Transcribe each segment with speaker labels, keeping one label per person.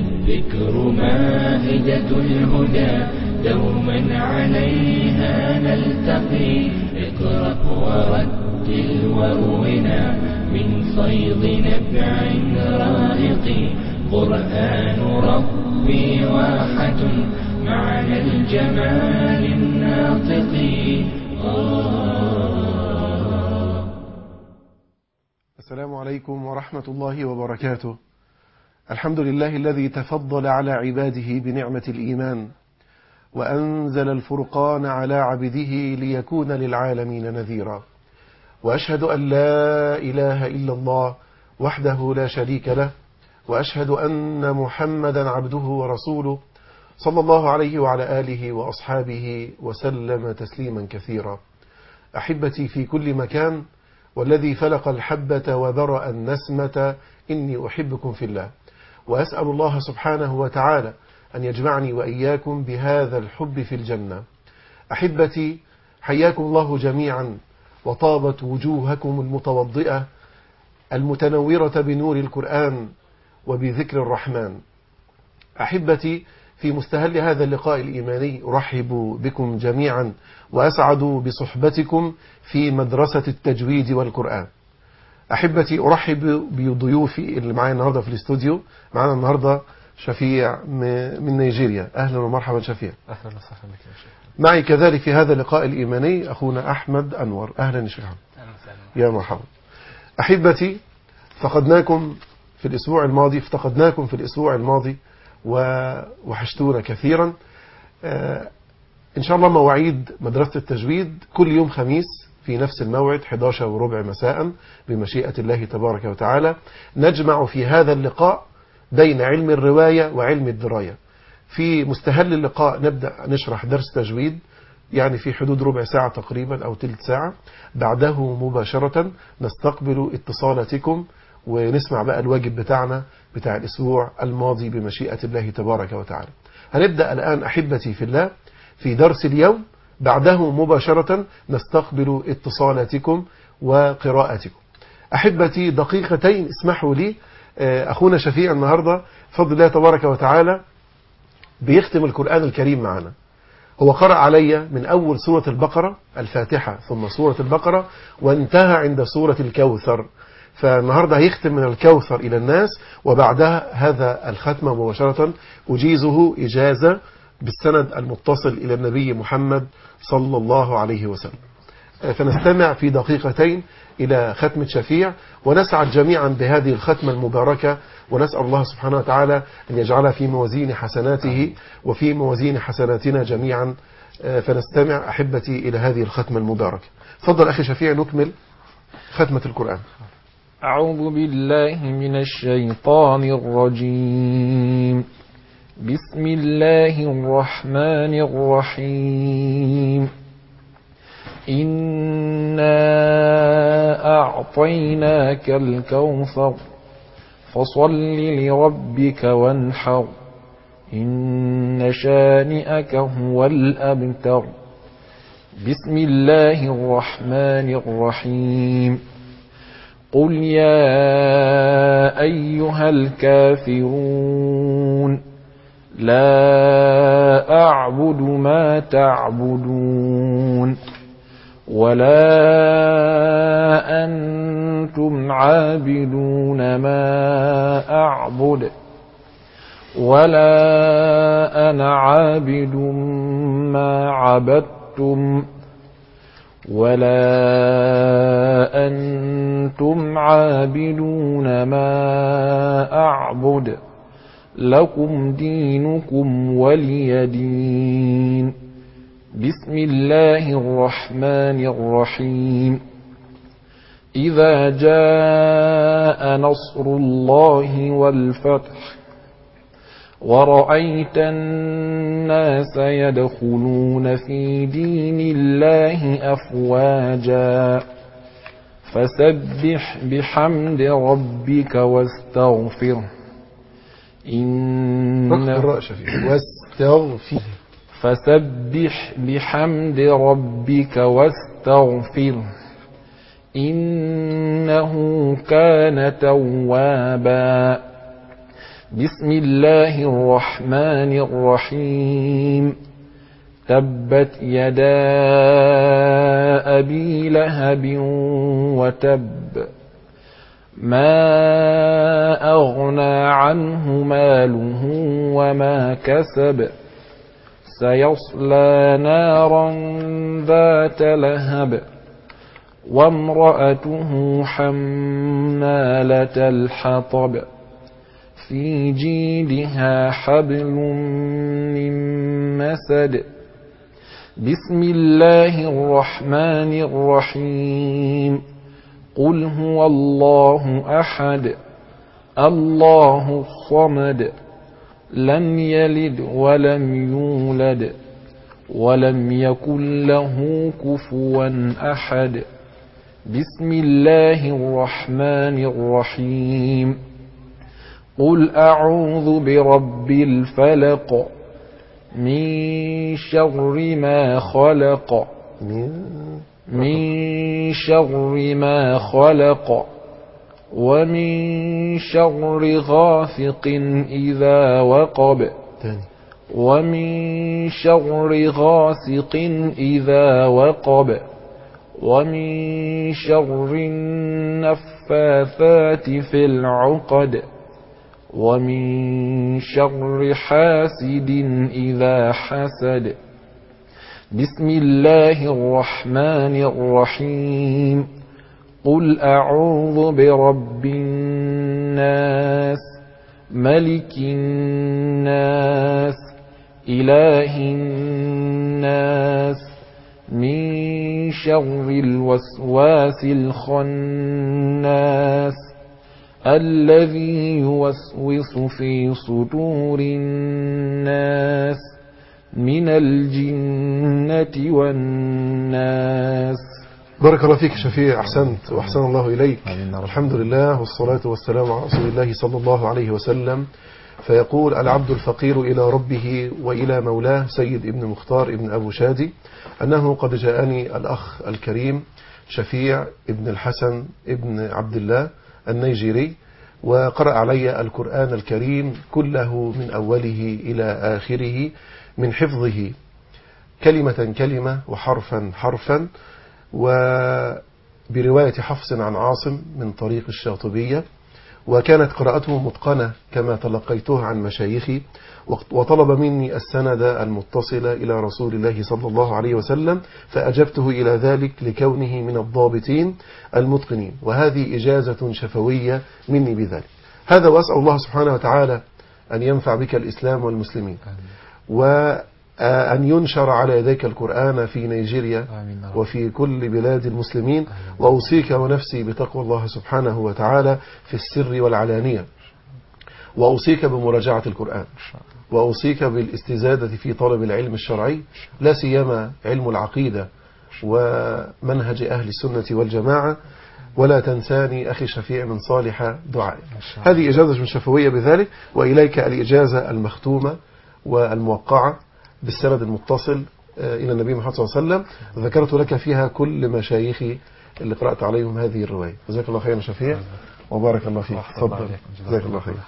Speaker 1: الذكر مائدة الهدى دوما عليها نلتقي. اقرأ ورتل ورونا من فيض نبع رائق. قرآن ربي واحة معنى الجمال الناطق.
Speaker 2: السلام عليكم ورحمة الله وبركاته. الحمد لله الذي تفضل على عباده بنعمة الإيمان، وأنزل الفرقان على عبده ليكون للعالمين نذيرا. وأشهد أن لا إله إلا الله وحده لا شريك له، وأشهد أن محمدا عبده ورسوله صلى الله عليه وعلى آله وأصحابه وسلم تسليما كثيرا. أحبتي في كل مكان، والذي فلق الحبة وبرأ النسمة إني أحبكم في الله، وأسأل الله سبحانه وتعالى أن يجمعني وإياكم بهذا الحب في الجنة. أحبتي حياكم الله جميعا، وطابت وجوهكم المتوضئة المتنورة بنور القرآن وبذكر الرحمن. أحبتي في مستهل هذا اللقاء الإيماني أرحب بكم جميعا، وأسعد بصحبتكم في مدرسة التجويد والقرآن. أحبتي أرحب بضيوفي اللي معايا النهاردة في الاستوديو. معنا النهاردة شفيع من نيجيريا. أهلا ومرحبا شفيع.
Speaker 3: أهلا وسهلا بك يا شيخ.
Speaker 2: معي كذلك في هذا اللقاء الإيماني أخونا أحمد أنور. أهلا يا شيخ. يا مرحبا. أحبتي فقدناكم في الأسبوع الماضي وحشتونا كثيرا. إن شاء الله مواعيد مدرسة التجويد كل يوم خميس في نفس الموعد 11:15 مساء بمشيئة الله تبارك وتعالى. نجمع في هذا اللقاء بين علم الرواية وعلم الدراية. في مستهل اللقاء نبدأ نشرح درس تجويد، يعني في حدود ربع ساعة تقريبا أو تلت ساعة. بعده مباشرة نستقبل اتصالاتكم ونسمع بقى الواجب بتاعنا بتاع الأسبوع الماضي بمشيئة الله تبارك وتعالى. هنبدأ الآن أحبتي في الله في درس اليوم. بعده مباشرة نستقبل اتصالاتكم وقراءتكم. أحبتي دقيقتين اسمحوا لي. أخونا شفيع النهاردة بفضل الله تبارك وتعالى بيختم القرآن الكريم معنا. هو قرأ علي من أول سورة البقرة الفاتحة ثم سورة البقرة وانتهى عند سورة الكوثر. فالنهاردة هيختم من الكوثر إلى الناس، وبعدها هذا الختم مباشرة أجيزه إجازة بالسند المتصل إلى النبي محمد صلى الله عليه وسلم. فنستمع في دقيقتين إلى ختمة شفيع، ونسعد جميعا بهذه الختمة المباركة، ونسأل الله سبحانه وتعالى أن يجعلها في موازين حسناته وفي موازين حسناتنا جميعا. فنستمع أحبتي إلى هذه الختمة المباركة. تفضل أخي شفيع نكمل ختمة القرآن.
Speaker 3: أعوذ بالله من الشيطان الرجيم. بسم الله الرحمن الرحيم. إنا أعطيناك الكوثر فصل لربك وانحر إن شانئك هو الأبتر. بسم الله الرحمن الرحيم. قل يا أيها الكافرون لا أعبد ما تعبدون ولا أنتم عابدون ما أعبد ولا أنا عابد ما عبدتم ولا أنتم عابدون ما أعبد لكم دينكم ولي دين. بسم الله الرحمن الرحيم. إذا جاء نصر الله والفتح ورأيت الناس يدخلون في دين الله أفواجا فسبح بحمد ربك واستغفره فسبح بحمد ربك واستغفره إنه كان توابا. بسم الله الرحمن الرحيم تبت يدا أبي لهب وتب ما أغنى عنه ماله وما كسب سيصلى نارا ذات لهب وامرأته حمالة الحطب في جيدها حبل من مسد بسم الله الرحمن الرحيم قل هو الله أحد الله الصمد لم يلد ولم يولد ولم يكن له كفوا أحد بسم الله الرحمن الرحيم قل أعوذ برب الفلق من شر ما خلق من شر ما خلق ومن شر غاسق إذا وقب ومن شر غاسق إذا وقب ومن شر النفاثات في العقد ومن شر حاسد إذا حسد بسم الله الرحمن الرحيم قل أعوذ برب الناس ملك الناس إله الناس من شر الوسواس الخناس الذي يوسوس في صدور الناس من الجنة والناس.
Speaker 2: بارك الله فيك شفيع، أحسنت وأحسن الله إليك. الحمد لله والصلاة والسلام على رسول الله صلى الله عليه وسلم. فيقول العبد الفقير إلى ربه وإلى مولاه سيد ابن مختار ابن أبو شادي أنه قد جاءني الأخ الكريم شفيع ابن الحسن ابن عبد الله النيجيري وقرأ علي القرآن الكريم كله من أوله إلى آخره من حفظه كلمة كلمة وحرفا حرفا، وبرواية حفص عن عاصم من طريق الشاطبية، وكانت قراءته متقنة كما تلقيتها عن مشايخي، وطلب مني السند المتصل إلى رسول الله صلى الله عليه وسلم فأجبته إلى ذلك لكونه من الضابطين المتقنين، وهذه إجازة شفوية مني بذلك. هذا وأسأل الله سبحانه وتعالى أن ينفع بك الإسلام والمسلمين وأن ينشر على يديك القرآن في نيجيريا وفي كل بلاد المسلمين، وأوصيك ونفسي بتقوى الله سبحانه وتعالى في السر والعلانية، وأوصيك بمراجعة القرآن، وأوصيك بالاستزادة في طلب العلم الشرعي لا سيما علم العقيدة ومنهج أهل السنة والجماعة، ولا تنساني أخي شفيع من صالح دعائي. هذه إجازة شفوية بذلك، وإليك الإجازة المختومة والموقعة بالسند المتصل إلى النبي محمد صلى الله عليه وسلم، ذكرت لك فيها كل مشايخي اللي قرأت عليهم هذه الرواية. جزاك الله خيرا شفيع وبارك الله فيك. تفضل. جزاك الله خير.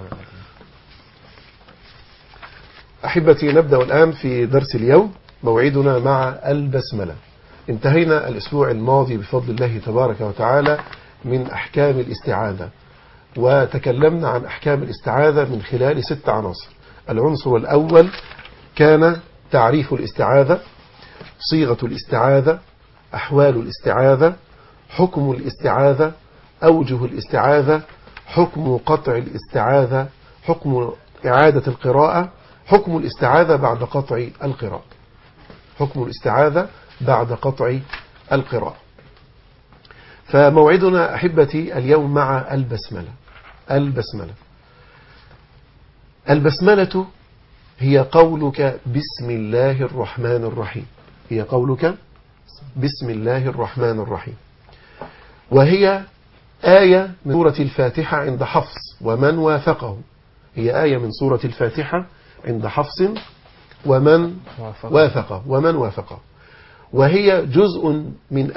Speaker 2: أحبتي، نبدأ الآن في درس اليوم، موعدنا مع البسملة. انتهينا الأسبوع الماضي بفضل الله تبارك وتعالى من أحكام الاستعاذة، وتكلمنا عن أحكام الاستعاذة من خلال 6 عناصر. العنصر الأول كان تعريف الاستعاذة، صيغة الاستعاذة، أحوال الاستعاذة، حكم الاستعاذة، أوجه الاستعاذة، حكم قطع الاستعاذة، حكم إعادة القراءة، حكم الاستعاذة بعد قطع القراءة. حكم الاستعاذة بعد قطع القراءة. فموعدنا أحبتي اليوم مع البسملة. البسملة هي قولك بسم الله الرحمن الرحيم، هي قولك بسم الله الرحمن الرحيم، وهي آية من سورة الفاتحة عند حفص ومن وافقه. هي آية من سورة الفاتحة عند حفص ومن وافقه، وهي جزء من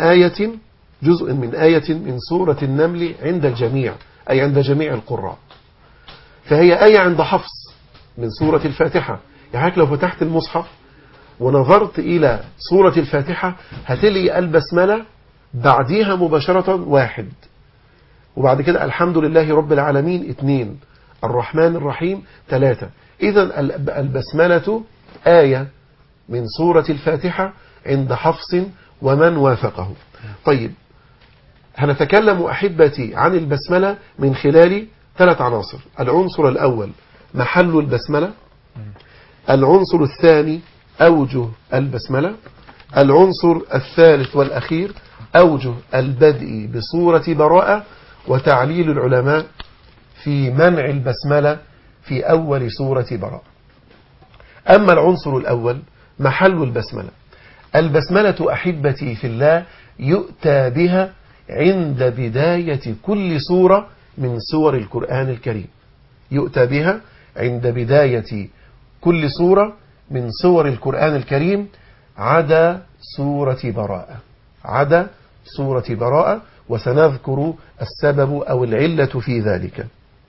Speaker 2: آية من سورة النمل عند الجميع، أي عند جميع القراء. فهي آية عند حفص من سورة الفاتحة. يعني لو فتحت المصحف ونظرت إلى سورة الفاتحة هتلاقي البسملة بعديها مباشرة 1، وبعد كده الحمد لله رب العالمين 2، الرحمن الرحيم 3. إذن البسملة آية من سورة الفاتحة عند حفص ومن وافقه. طيب هنتكلم أحبتي عن البسملة من خلال 3 عناصر. العنصر الأول محل البسملة، العنصر الثاني أوجه البسملة، العنصر الثالث والأخير أوجه البدء بصورة براءة وتعليل العلماء في منع البسملة في أول سورة براءة. أما العنصر الأول محل البسملة، البسملة أحبتي في الله يؤتى بها عند بداية كل سورة من سور القرآن الكريم، يؤتى بها عند بداية كل سورة من سور القرآن الكريم عدا سورة براءة، عدا سورة براءة، وسنذكر السبب أو العلة في ذلك.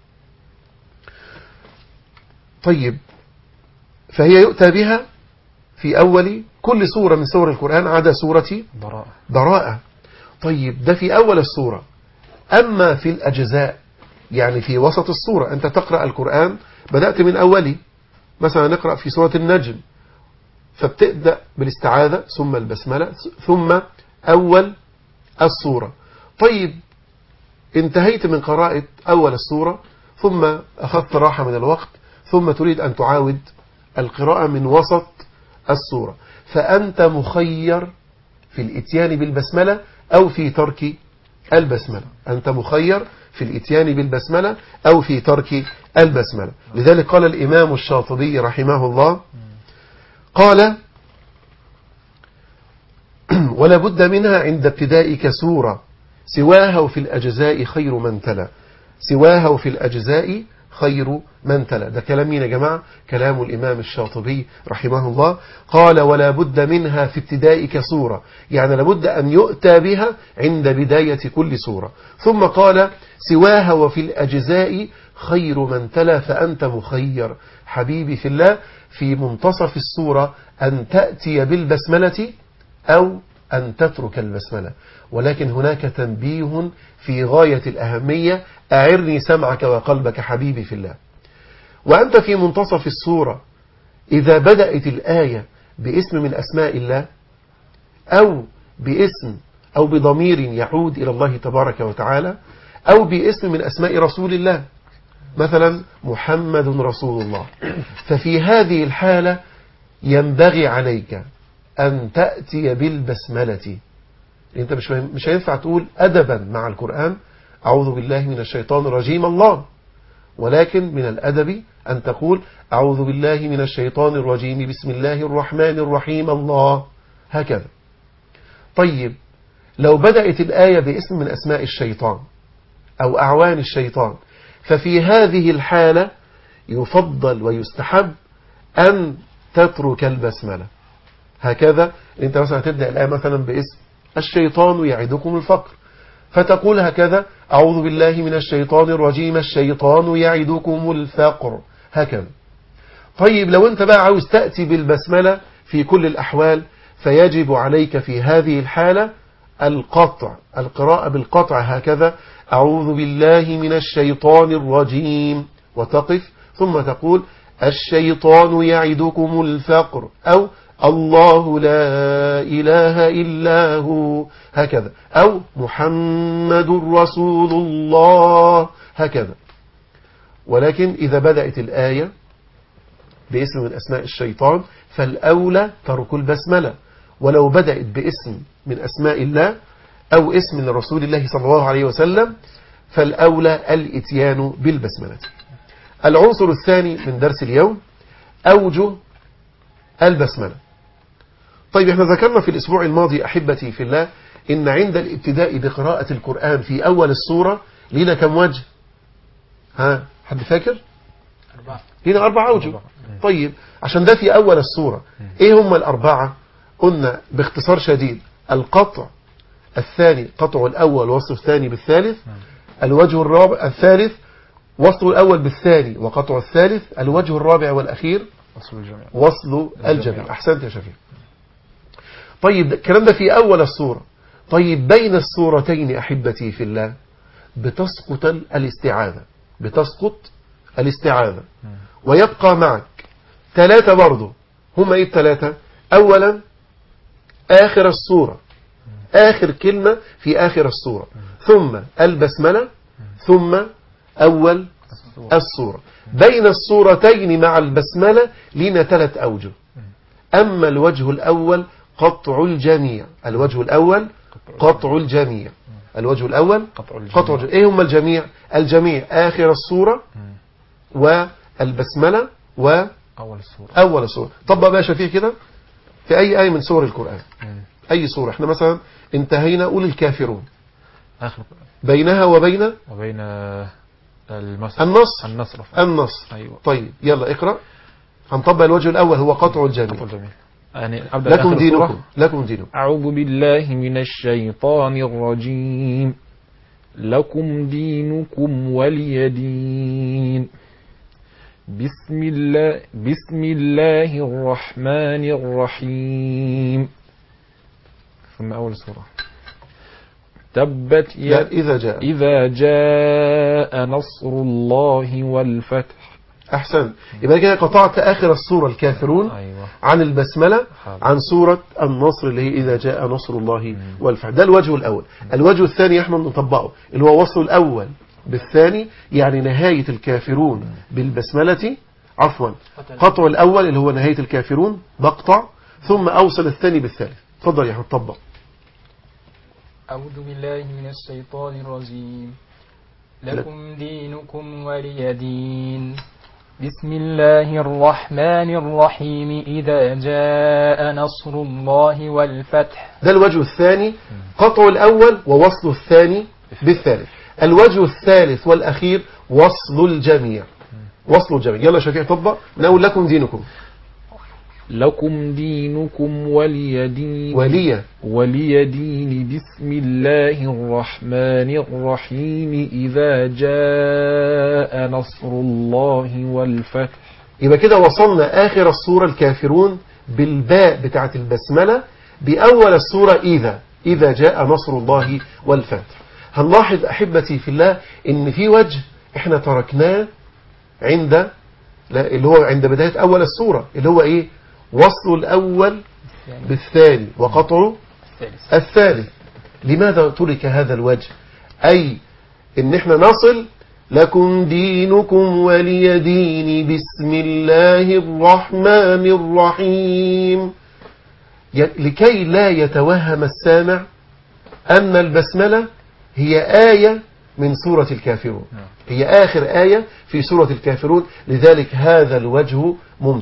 Speaker 2: طيب فهي يؤتى بها في أول كل سورة من سور القرآن عدا سورة براءة. طيب ده في أول السورة. أما في الأجزاء يعني في وسط السورة، أنت تقرأ القرآن بدأت من أولي، مثلا نقرأ في سورة النجم فبتبدأ بالاستعاذة ثم البسملة ثم أول السورة. طيب انتهيت من قراءة أول السورة ثم أخذت راحة من الوقت ثم تريد أن تعاود القراءة من وسط السورة، فأنت مخير في الإتيان بالبسملة أو في ترك البسملة، أنت مخير في الإتيان بالبسملة أو في ترك البسملة. لذلك قال الإمام الشاطبي رحمه الله قال ولا بد منها عند ابتدائك سورة سواها في الأجزاء خير من تلا، سواها في الأجزاء خير من تلا. ده كلام مين يا جماعة؟ كلام الإمام الشاطبي رحمه الله. قال ولا بد منها في ابتدائك سورة، يعني لابد أن يؤتى بها عند بداية كل سورة. ثم قال سواها وفي الأجزاء خير من تلا، فأنت مخير حبيبي في الله في منتصف السورة أن تأتي بالبسملة أو أن تترك البسملة. ولكن هناك تنبيه في غاية الأهمية، أعرني سمعك وقلبك حبيبي في الله. وأنت في منتصف السورة إذا بدأت الآية باسم من أسماء الله أو باسم أو بضمير يعود إلى الله تبارك وتعالى أو باسم من أسماء رسول الله، مثلا محمد رسول الله، ففي هذه الحالة ينبغي عليك أن تأتي بالبسملة. أنت مش هينفع تقول أدبا مع القرآن أعوذ بالله من الشيطان الرجيم الله، ولكن من الأدب أن تقول أعوذ بالله من الشيطان الرجيم بسم الله الرحمن الرحيم الله، هكذا. طيب لو بدأت الآية باسم من أسماء الشيطان أو أعوان الشيطان، ففي هذه الحالة يفضل ويستحب أن تترك البسملة. هكذا أنت مثلا تبدأ الآية مثلا باسم الشيطان يعدكم الفقر، فتقول هكذا أعوذ بالله من الشيطان الرجيم الشيطان يعدكم الفقر، هكذا. طيب لو أنت بقى عاوز تأتي بالبسملة في كل الأحوال، فيجب عليك في هذه الحالة القطع، القراءة بالقطع، هكذا أعوذ بالله من الشيطان الرجيم، وتقف ثم تقول الشيطان يعدكم الفقر أو الله لا إله إلا هو، هكذا، أو محمد رسول الله، هكذا. ولكن إذا بدأت الآية باسم من أسماء الشيطان فالأولى ترك البسملة، ولو بدأت باسم من أسماء الله أو اسم من رسول الله صلى الله عليه وسلم فالأولى الإتيان بالبسملة. العنصر الثاني من درس اليوم أوجه البسملة. طيب احنا ذكرنا في الأسبوع الماضي أحبتي في الله إن عند الابتداء بقراءة القرآن في أول السورة لنا كم وجه؟ ها حد فاكر؟ لنا 4 أوجه. طيب عشان ده في أول السورة، إيه هم الأربعة؟ قلنا باختصار شديد القطع الثاني، قطع الأول وصف الثاني بالثالث. الوجه الرابع الثالث وصل الأول بالثاني وقطع الثالث. الوجه الرابع والأخير وصل الجميع. أحسنت يا شفيق. طيب الكلام ده في أول السورة. طيب بين السورتين أحبتي في الله بتسقط الاستعاذة، بتسقط الاستعاذة ويبقى معك 3 برضو. هما ايه ال3؟ أولا آخر السورة، آخر كلمة في آخر السورة، ثم البسملة، ثم أول السورة. بين السورتين مع البسملة لنا 3 أوجه. أما الوجه الأول قطع الجميع. الوجه الأول قطع الجميع. الوجه الأول قطع الجميع. إيه هم الجميع؟ الجميع آخر السورة والبسملة وأول السورة. طبق بقى شفيع كده في أي آية من سور القرآن. أي سورة. احنا مثلا انتهينا قول الكافرون، بينها وبين النصر.
Speaker 3: أيوة.
Speaker 2: طيب يلا اقرأ. هنطبق الوجه الأول هو قطع الجميع.
Speaker 3: يعني
Speaker 2: لكم دينكم.
Speaker 3: أعوذ بالله من الشيطان الرجيم. لكم دينكم ولي دين. بسم الله الرحمن الرحيم. ثم أول سورة تبت إذا جاء نصر الله والفتح.
Speaker 2: أحسن. يبقى كده قطعت آخر السورة الكافرون.
Speaker 3: أيوة.
Speaker 2: عن البسملة عن سورة النصر اللي هي إذا جاء نصر الله والفتح. ده الوجه الأول. الوجه الثاني احنا نطبقه اللي هو وصل الأول بالثاني، يعني نهاية الكافرون بالبسملة، عفوا قطع الأول اللي هو نهاية الكافرون بقطع، ثم أوصل الثاني بالثالث. تفضل يا احمد طبق.
Speaker 4: أعوذ بالله من الشيطان الرجيم. لكم دينكم ولي دين. بسم الله الرحمن الرحيم. إذا جاء نصر الله والفتح.
Speaker 2: ده الوجه الثاني قطع الأول ووصل الثاني بالثالث. الوجه الثالث والأخير وصل الجميع. يلا شفيع طبق. نقول لكم دينكم.
Speaker 3: لكم دينكم ولي دين. ولي دين. بسم الله الرحمن الرحيم. إذا جاء نصر الله والفتح.
Speaker 2: يبقى كده وصلنا آخر السورة الكافرون بالباء بتاعة البسملة بأول السورة إذا جاء نصر الله والفتح. هنلاحظ أحبتي في الله إن في وجه إحنا تركناه اللي هو عند بداية أول السورة، اللي هو إيه؟ وصل الأول بالثاني وقطع الثالث. لماذا ترك هذا الوجه؟ أي إن إحنا نصل لكم دينكم ولي دين بسم الله الرحمن الرحيم، لكي لا يتوهم السامع أن البسملة هي آية من سورة الكافرون، هي آخر آية في سورة الكافرون. لذلك هذا الوجه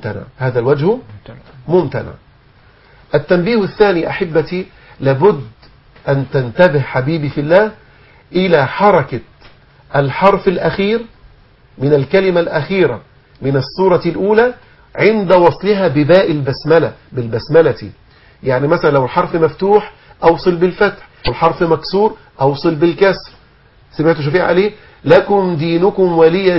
Speaker 2: ممتنع. التنبيه الثاني أحبتي، لابد أن تنتبه حبيبي في الله إلى حركة الحرف الأخير من الكلمة الأخيرة من السورة الأولى عند وصلها بباء بالبسملة. يعني مثلا لو الحرف مفتوح أوصل بالفتح، والحرف مكسور أوصل بالكسر. سمعتوا شفيع عليه؟ لكم دينكم ولي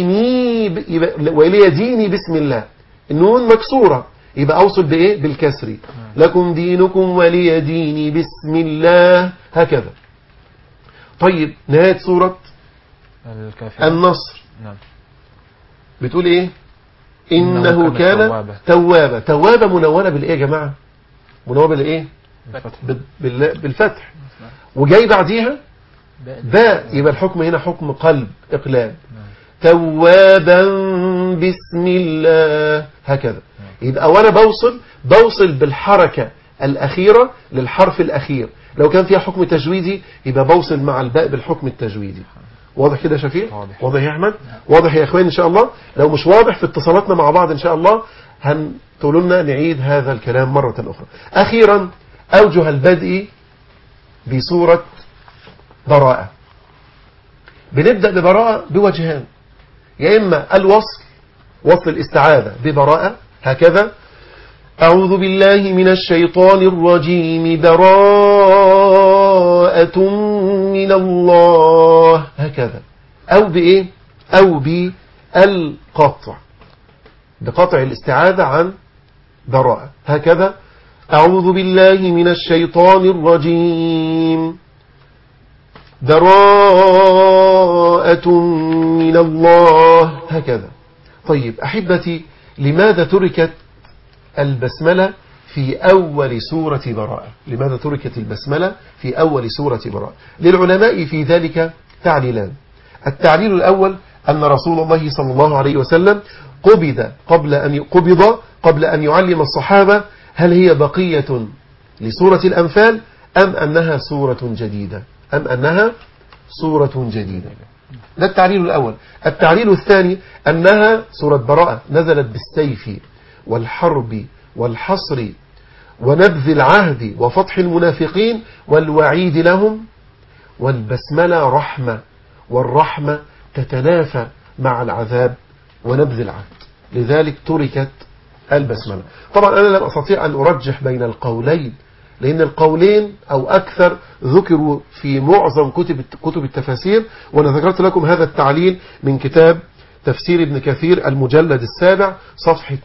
Speaker 2: ديني بسم الله. النون مكسورة يبقى أوصل بإيه؟ بالكسر. لكم دينكم ولي ديني بسم الله، هكذا. طيب نهاية سورة النصر بتقول إيه؟ إنه كان توابا منونة بالإيه يا جماعة؟ منونة بالإيه؟ بالفتح. وجاي بعديها باء، يبقى الحكم هنا حكم قلب إقلاب. توابا بسم الله، هكذا. يبقى وانا بوصل بالحركة الأخيرة للحرف الأخير. لو كان فيها حكم تجويدي يبقى بوصل مع الباء بالحكم التجويدي. واضح كده يا شفيق؟ واضح يا أحمد؟ واضح يا أخوان إن شاء الله؟ لو مش واضح في اتصالاتنا مع بعض إن شاء الله هتقولوا لنا نعيد هذا الكلام مرة أخرى. أخيرا أوجه البدء بسورة براءة. بنبدأ ببراءة بوجهان، يا إما وصل الاستعاذة ببراءة هكذا، أعوذ بالله من الشيطان الرجيم براءة من الله، هكذا. أو بإيه؟ أو بالقطع، بقطع الاستعاذة عن براءة. هكذا أعوذ بالله من الشيطان الرجيم براءة من الله، هكذا. طيب أحبتي، لماذا تركت البسملة في أول سورة براءة؟ لماذا تركت البسملة في أول سورة براءة؟ للعلماء في ذلك تعليلان. التعليل الأول أن رسول الله صلى الله عليه وسلم قبض قبل أن يعلم الصحابة هل هي بقية لسورة الأنفال أم أنها سورة جديدة، ده التعليل الأول. التعليل الثاني أنها سورة براءة نزلت بالسيف والحرب والحصر ونبذ العهد وفتح المنافقين والوعيد لهم، والبسملة رحمة، والرحمة تتنافى مع العذاب ونبذ العهد، لذلك تركت البسملة. طبعا أنا لم أستطيع أن أرجح بين القولين، لأن القولين أو أكثر ذكروا في معظم كتب التفاسير، وأنا ذكرت لكم هذا التعليل من كتاب تفسير ابن كثير المجلد السابع صفحة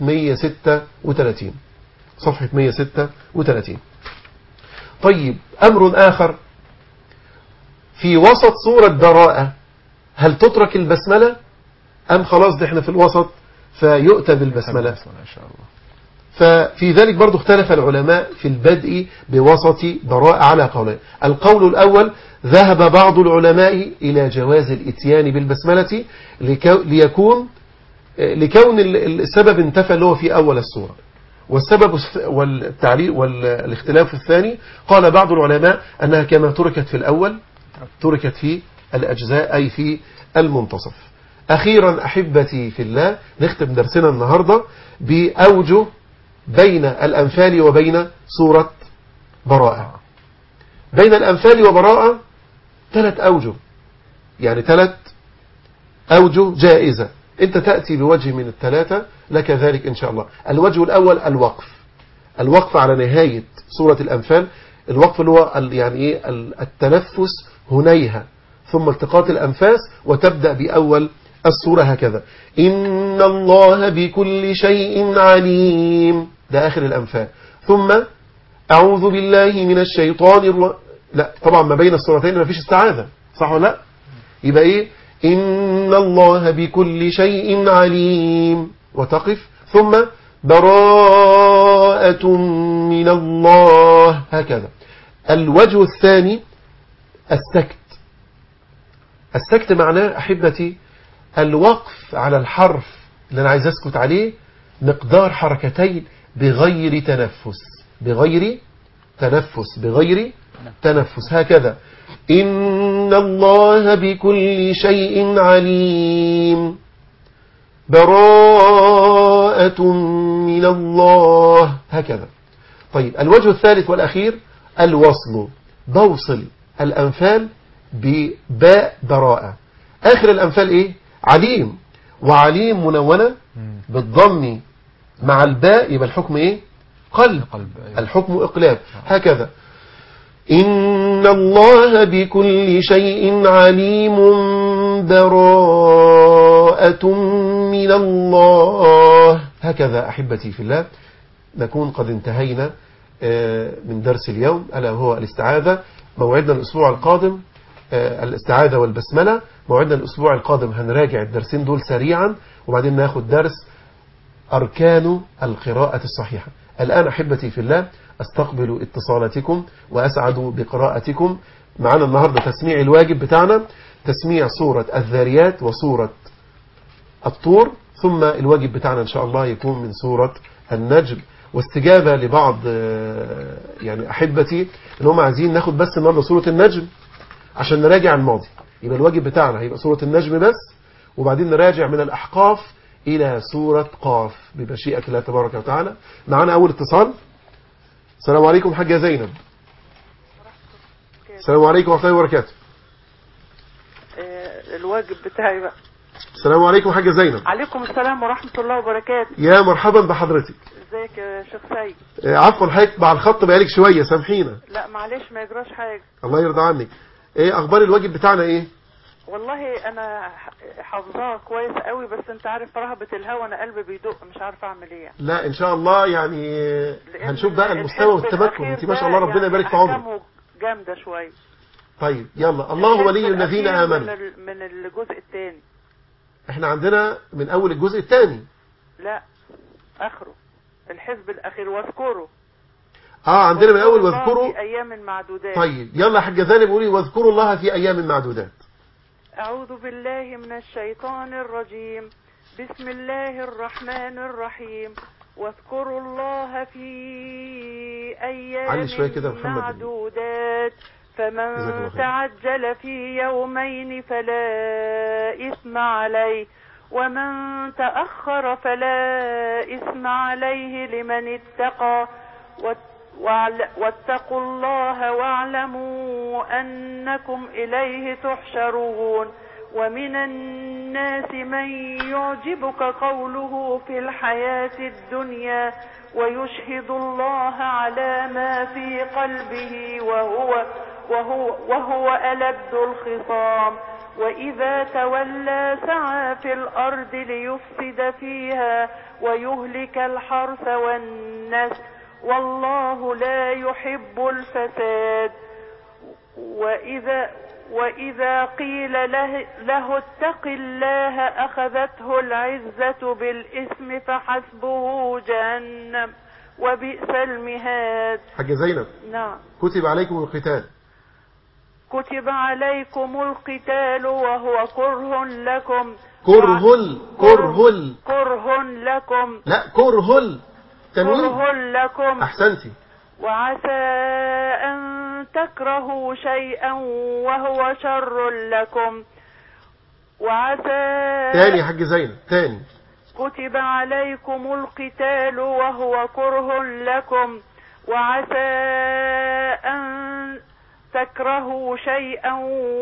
Speaker 2: 136. طيب أمر آخر، في وسط سورة براءة هل تترك البسملة أم خلاص ده احنا في الوسط فيؤتى بالبسملة؟ ففي ذلك برضو اختلف العلماء في البدء بوسط براءة على قولين. القول الأول ذهب بعض العلماء إلى جواز الاتيان بالبسملة لكون السبب انتفى اللي هو في أول السورة. والسبب والتعليق والاختلاف الثاني قال بعض العلماء أنها كما تركت في الأول تركت في الأجزاء أي في المنتصف. أخيرا أحبتي في الله، نختم درسنا النهاردة بأوجه بين الأنفال وبين سورة براءة. بين الأنفال وبراءة 3 أوجه، يعني 3 أوجه جائزة، أنت تأتي بوجه من ال3 لك ذلك إن شاء الله. الوجه الأول الوقف على نهاية سورة الأنفال، الوقف اللي هو يعني إيه التنفس هنيها ثم التقاط الأنفاس وتبدأ بأول السورة هكذا، إن الله بكل شيء عليم، ده آخر الأنفال. ثم أعوذ بالله من الشيطان لا طبعا ما بين السورتين ما فيش استعاذة، صح ولا لا؟ يبقى إيه إن الله بكل شيء عليم وتقف، ثم براءة من الله، هكذا. الوجه الثاني السكت معناه أحبتي الوقف على الحرف اللي أنا عايز أسكت عليه مقدار حركتين بغير تنفس، هكذا إن الله بكل شيء عليم براءة من الله، هكذا. طيب الوجه الثالث والأخير الوصل، بوصل الأنفال بباء براءة. آخر الأنفال إيه؟ عليم، وعليم منونة بالضم مع الباء، يبقى الحكم إيه؟ قلب، الحكم إقلاب، هكذا إن الله بكل شيء عليم براءة من الله، هكذا. أحبتي في الله، نكون قد انتهينا من درس اليوم، ألا هو الاستعاذة. موعدنا الأسبوع القادم الاستعاذة والبسملة، موعدنا الأسبوع القادم هنراجع الدرسين دول سريعا، وبعدين ناخد درس أركان القراءة الصحيحة. الآن أحبتي في الله أستقبل اتصالاتكم وأسعد بقراءتكم. معنا النهاردة تسميع الواجب بتاعنا، تسميع سورة الذاريات وسورة الطور، ثم الواجب بتاعنا إن شاء الله يكون من سورة النجم. واستجابة لبعض يعني أحبتي إنهم عايزين ناخد بس النهاردة سورة النجم عشان نراجع الماضي، يبقى الواجب بتاعنا هيبقى سورة النجم بس، وبعدين نراجع من الأحقاف إلى سورة قاف بمشيئة الله تبارك وتعالى. معنا أول اتصال. السلام عليكم حاجة زينب. السلام عليكم ورحمة الله وبركاته.
Speaker 5: الواجب بتاعي بقى.
Speaker 2: السلام عليكم حاجة زينب.
Speaker 5: عليكم السلام ورحمة الله وبركاته.
Speaker 2: يا مرحبا بحضرتك.
Speaker 5: ازيك يا شيخ سيد؟
Speaker 2: عفوا حضرتك مع الخط بقالك شوية، سامحينا.
Speaker 5: لا معلش ما يجراش حاجة.
Speaker 2: الله يرضى عنك. ايه اخبار الواجب بتاعنا ايه؟
Speaker 5: والله انا حافظاها كويس قوي، بس انت عارف رهبة الهوى، انا قلبي بيدق مش عارفه اعمل ايه يعني.
Speaker 2: لا ان شاء الله يعني هنشوف بقى المستوى والتمكن. انت ما شاء الله ربنا يبارك في عمرك.
Speaker 5: احكامه جامده شويه.
Speaker 2: طيب يلا. الله ولي الذين امنوا.
Speaker 5: من الجزء الثاني.
Speaker 2: احنا عندنا من اول الجزء الثاني.
Speaker 5: لا اخره الحزب الاخير واذكروا.
Speaker 2: عندنا من اول واذكروا
Speaker 5: في ايام معدودات.
Speaker 2: طيب يلا يا حاجه زينب قولي واذكروا الله في ايام معدودات.
Speaker 5: أعوذ بالله من الشيطان الرجيم. بسم الله الرحمن الرحيم. واذكروا الله في أيام معدودات فمن تعجل في يومين فلا إثم عليه ومن تأخر فلا إثم عليه لمن اتقى واتقوا الله واعلموا أنكم إليه تحشرون. ومن الناس من يعجبك قوله في الحياة الدنيا ويشهد الله على ما في قلبه وهو ألد الخصام. وإذا تولى سعى في الأرض ليفسد فيها ويهلك الحرث والنسل والله لا يحب الفساد. وإذا قيل له اتق الله أخذته العزة بالإثم فحسبه جهنم وبئس المهاد.
Speaker 2: حاجة زينب.
Speaker 5: نعم.
Speaker 2: كتب عليكم القتال.
Speaker 5: كتب عليكم القتال وهو كره لكم.
Speaker 2: كره
Speaker 5: لكم.
Speaker 2: لا كره تنوين.
Speaker 5: كره لكم.
Speaker 2: أحسنتي.
Speaker 5: وعسى أن تكرهوا شيئا وهو شر لكم. وعسى.
Speaker 2: تاني يا حاج زينب تاني.
Speaker 5: كتب عليكم القتال وهو كره لكم وعسى أن تكرهوا شيئا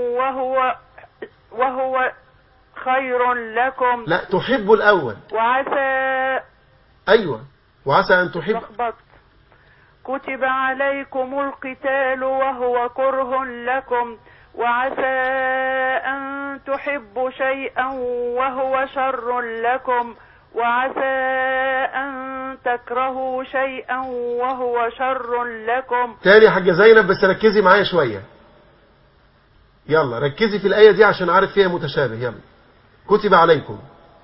Speaker 5: وهو خير لكم.
Speaker 2: لا تحب الأول.
Speaker 5: وعسى.
Speaker 2: أيوة. وعسى أن تحب.
Speaker 5: كتب عليكم القتال وهو كره لكم وعسى أن تحبوا شيئا وهو شر لكم وعسى أن تكرهوا شيئا وهو شر لكم.
Speaker 2: تاني يا حاجة زينب بس ركزي معايا شوية. يلا ركزي في الآية دي عشان عارف فيها متشابه. يلا. كتب عليكم.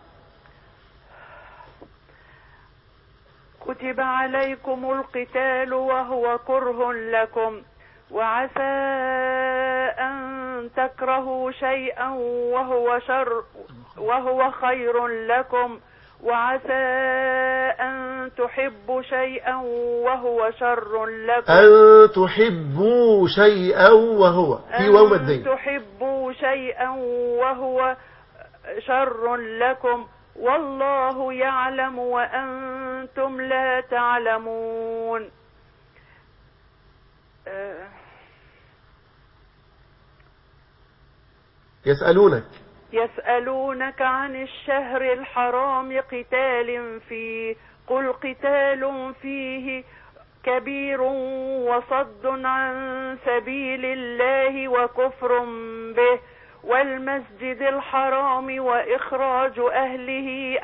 Speaker 5: كتب عليكم القتال وهو كره لكم وعسى أن تكرهوا شيئا وهو خير لكم وعسى أن تحبوا شيئا وهو شر لكم.
Speaker 2: أن تحبوا شيئا وهو في واو الدين.
Speaker 5: أن تحبوا شيئا وهو شر لكم والله يعلم وأنتم لا تعلمون. يسألونك عن الشهر الحرام قتال فيه قل قتال فيه كبير وصد عن سبيل الله وكفر به والمسجد الحرام وإخراج أهله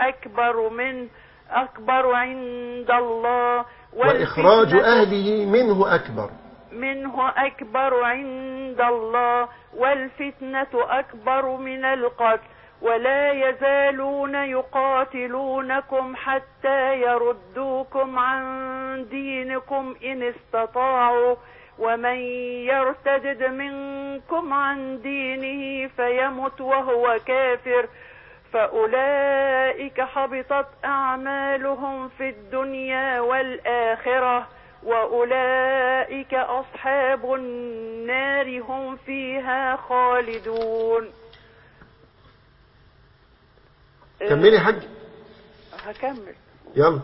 Speaker 5: أكبر عند الله
Speaker 2: وإخراج أهله منه
Speaker 5: أكبر عند الله والفتنة أكبر من القتل ولا يزالون يقاتلونكم حتى يردوكم عن دينكم إن استطاعوا ومن يرتد منكم عن دينه فيمت وهو كافر فأولئك حبطت أعمالهم في الدنيا والآخرة وأولئك أصحاب النار هم فيها خالدون.
Speaker 2: كملي يا حاج.
Speaker 5: هكمل.
Speaker 2: يلا.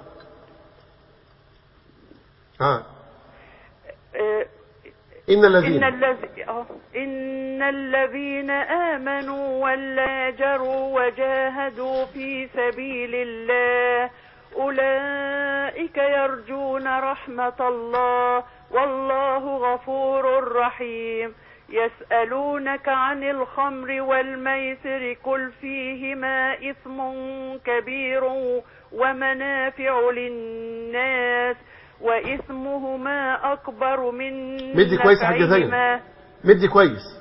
Speaker 5: إن الذين آمنوا وهاجروا وجاهدوا في سبيل الله أولئك يرجون رحمة الله والله غفور رحيم. يسألونك عن الخمر والميسر قل فيهما إثم كبير ومنافع للناس وإثمهما أكبر من
Speaker 2: مدي كويس يا حاجة زينب،
Speaker 5: نفعهما
Speaker 2: مدي كويس.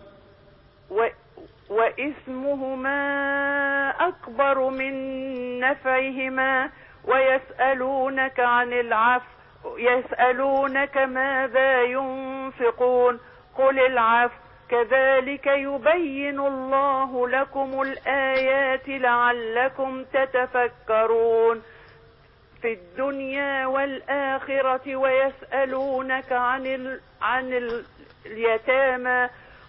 Speaker 5: وإثمهما أكبر من نفعهما ويسألونك عن العفو يسألونك ماذا ينفقون قل العفو كذلك يبين الله لكم الآيات لعلكم تتفكرون في الدنيا والآخرة ويسألونك عن اليتامى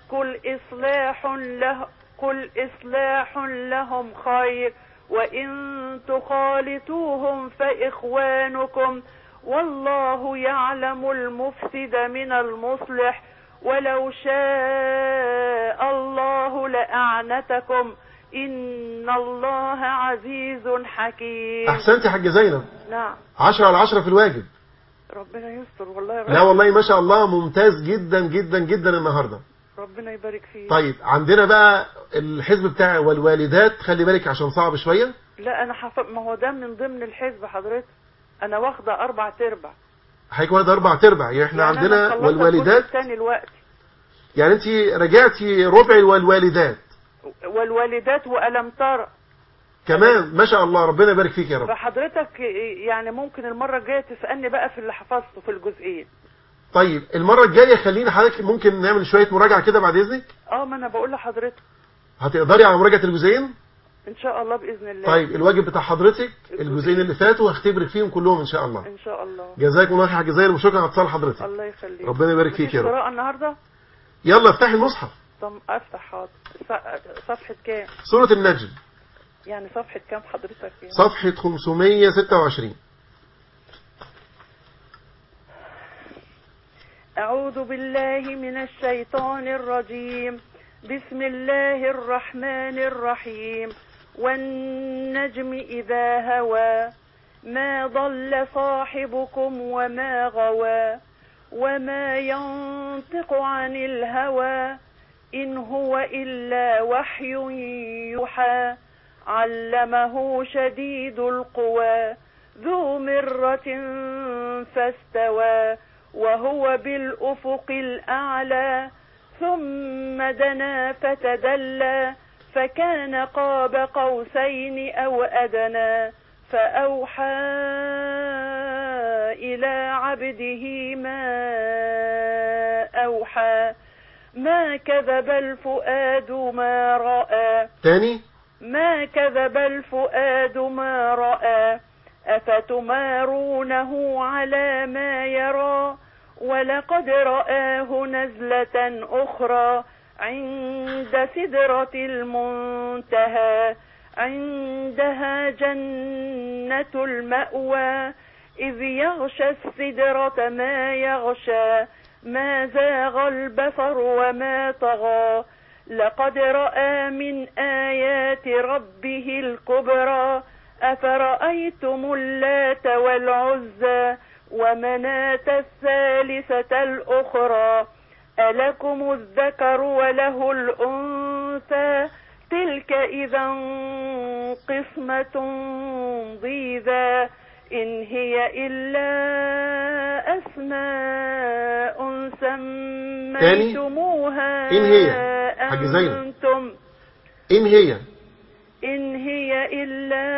Speaker 5: قل إصلاح لهم خير وإن تخالطوهم فإخوانكم والله يعلم المفسد من المصلح ولو شاء الله لأعنتكم إن الله عزيز حكيم.
Speaker 2: أحسنت يا حاجة زينب.
Speaker 5: نعم
Speaker 2: 10 على 10 في الواجب.
Speaker 5: ربنا يستر والله.
Speaker 2: لا والله ما شاء الله ممتاز جدا جدا جدا النهاردة.
Speaker 5: ربنا يبارك فيك.
Speaker 2: طيب عندنا بقى الحزب بتاع والوالدات، خلي بالك عشان صعب شوية.
Speaker 5: لا أنا ما هو ده من ضمن الحزب حضرتك، أنا واخدة 4/4.
Speaker 2: هيكون ده 4/4 يعني احنا
Speaker 5: يعني
Speaker 2: عندنا
Speaker 5: أنا
Speaker 2: والوالدات
Speaker 5: الثاني الوقت.
Speaker 2: يعني انت رجعتي ربع والوالدات
Speaker 5: وألم ترى
Speaker 2: كمان. ما شاء الله ربنا يبارك فيك يا رب.
Speaker 5: فحضرتك يعني ممكن المرة الجاية تسألني بقى في اللي حفظته في الجزئين.
Speaker 2: طيب المرة الجاية خلينا حضرتك ممكن نعمل شوية مراجعة كده بعد إذنك.
Speaker 5: ما أنا بقول لحضرتك
Speaker 2: هتقدري على مراجعة الجزئين
Speaker 5: إن شاء الله بإذن الله.
Speaker 2: طيب الواجب بتاع حضرتك الجزئين اللي فاتوا هختبرك فيهم كلهم إن شاء الله.
Speaker 5: إن شاء الله.
Speaker 2: جزاكم الله خير جزاير وشكرا على اتصال حضرتك.
Speaker 5: الله يخليك.
Speaker 2: ربنا يبارك فيك يا رب.
Speaker 5: قراءة النهاردة.
Speaker 2: يلا افتحي المصحف.
Speaker 5: طب أفتح حاضر. صفحة كام؟
Speaker 2: سورة النجم.
Speaker 5: يعني صفحة كام حضرتك يعني؟
Speaker 2: صفحة 526.
Speaker 5: أعوذ بالله من الشيطان الرجيم. بسم الله الرحمن الرحيم. والنجم إذا هوى ما ضل صاحبكم وما غوى وما ينطق عن الهوى إن هو إلا وحي يوحى علمه شديد القوى ذو مرة فاستوى وهو بالأفق الأعلى ثم دنا فتدلى فكان قاب قوسين أو أدنى فأوحى إلى عبده ما أوحى ما كذب الفؤاد ما رأى.
Speaker 2: تاني
Speaker 5: ما كذب الفؤاد ما رأى أفتمارونه على ما يرى ولقد رآه نزلة أخرى عند سدرة المنتهى عندها جنة المأوى إذ يغشى السدرة ما يغشى ما زاغ البصر وما طغى لقد رأى من آيات ربه الكبرى أفرأيتم اللات والعزى ومناة الثالثة الأخرى ألكم الذكر وله الأنثى تلك إذا قسمة ضيزى إن هي إلا أسماء سميتموها
Speaker 2: إن هي حاج زينب إن هي
Speaker 5: إلا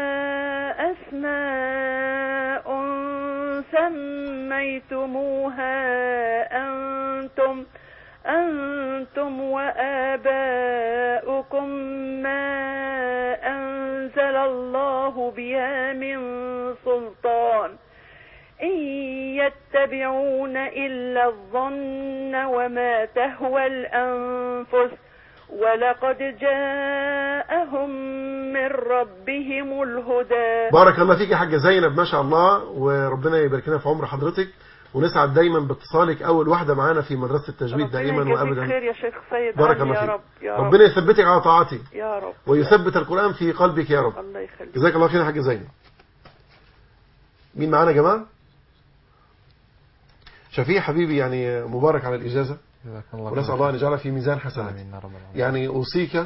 Speaker 5: أسماء سميتموها أنتم وآباؤكم ما أنزل الله بها من سلطان إن يتبعون إلا الظن وما تهوى الأنفس ولقد جاءهم من ربهم الهدى.
Speaker 2: بارك الله فيك يا حاجة زينب ما شاء الله وربنا يبارك لنا في عمر حضرتك ونسعد دايما باتصالك أول واحدة معانا في مدرسة التجويد دائما وأبدا.
Speaker 5: خير يا شيخ سيد.
Speaker 2: بارك الله
Speaker 5: يا
Speaker 2: فيك.
Speaker 5: رب يا رب.
Speaker 2: ربنا يثبتك على طاعته
Speaker 5: يا رب
Speaker 2: ويثبت القرآن في قلبك يا رب.
Speaker 5: الله يخليك.
Speaker 2: جزاك الله خير يا حاجة زينب. مين معانا يا جماعة؟ شفيع حبيبي يعني مبارك على الإجازة ونسأل الله أن يجعلها في ميزان حسنات. يعني أوصيك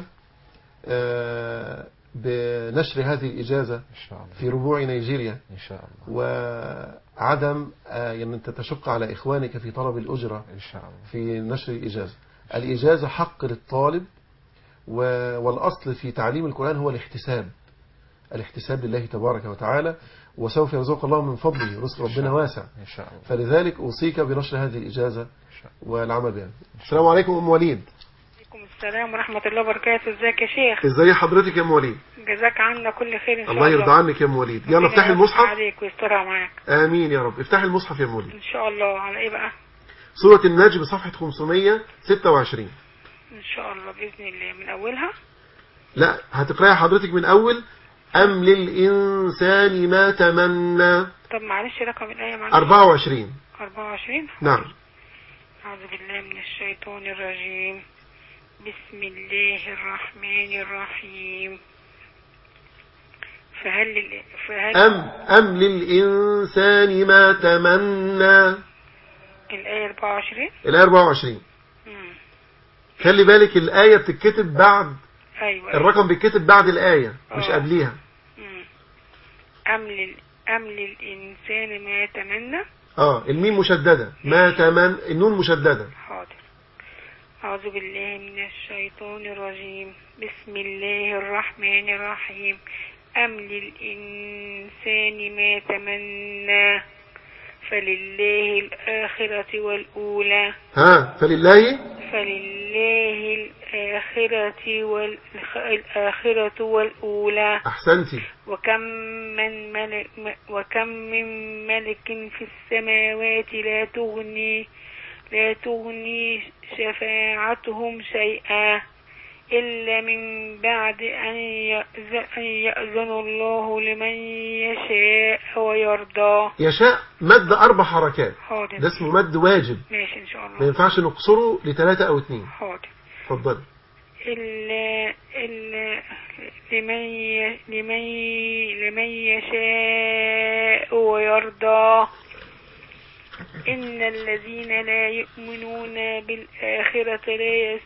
Speaker 2: بنشر هذه الإجازة في ربوع نيجيريا إن شاء الله، وعدم أن تشق على إخوانك في طلب الأجرة إن شاء الله في نشر الإجازة. الإجازة حق للطالب، والأصل في تعليم القرآن هو الاحتساب لله تبارك وتعالى، وسوف يرزق الله من فضله، رزق ربنا واسع إن شاء الله. فلذلك أوصيك بنشر هذه الإجازة والعمل بها. السلام عليكم أم وليد.
Speaker 6: وعليكم السلام ورحمة الله وبركاته. ازيك يا شيخ؟
Speaker 2: ازي حضرتك يا ام وليد؟
Speaker 6: جزاك عنا كل خير ان شاء
Speaker 2: الله. الله يرضى عنك يا ام وليد. يلا افتحي المصحف
Speaker 6: عليك ويسترها معاك.
Speaker 2: امين يا رب. افتحي المصحف يا ام وليد
Speaker 6: ان شاء الله. على ايه بقى؟
Speaker 2: سورة النجم صفحة 526
Speaker 6: ان شاء الله بإذن الله. من اولها؟
Speaker 2: لا، هتقرأي حضرتك من اول أم للإنسان ما تمنى.
Speaker 6: طب معلش رقم الآية معلش.
Speaker 2: 24. نعم.
Speaker 6: أعوذ بالله من الشيطان الرجيم. بسم الله الرحمن الرحيم. فهل
Speaker 2: أم للإنسان ما تمنى.
Speaker 6: الآية 24.
Speaker 2: الآية 24. خلي بالك الآية بتتكتب بعد.
Speaker 6: أيوة.
Speaker 2: الرقم بيتكتب بعد الآية مش قبليها.
Speaker 6: أم للإنسان ما يتمنى.
Speaker 2: الميم مشددة، ما تمن، النون مشددة.
Speaker 6: حاضر. أعوذ بالله من الشيطان الرجيم. بسم الله الرحمن الرحيم. أم للإنسان ما تمنى فلله الآخرة والأولى.
Speaker 2: فلله
Speaker 6: الآخرة والأولى.
Speaker 2: أحسنتي.
Speaker 6: وكم من ملك في السماوات لا تغني شفاعتهم شيئا إلا من بعد أن يأذن الله لمن يشاء ويرضى.
Speaker 2: يشاء مد 4 حركات.
Speaker 6: حاضر.
Speaker 2: ده اسمه مد واجب.
Speaker 6: ماشي إن شاء الله.
Speaker 2: ما ينفعش نقصره ل3 أو 2.
Speaker 6: حاضر.
Speaker 2: اتفضل.
Speaker 6: إلا لمن يشاء ويرضى. إن الذين لا يؤمنون بالآخرة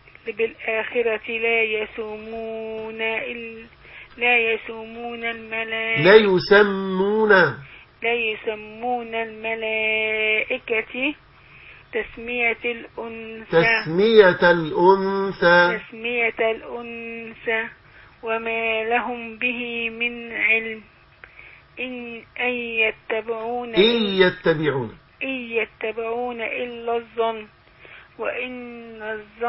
Speaker 6: لا يسمون الملائكة تسمية الأنثى وما لهم به من علم إن يتبعون إلا الظن وإن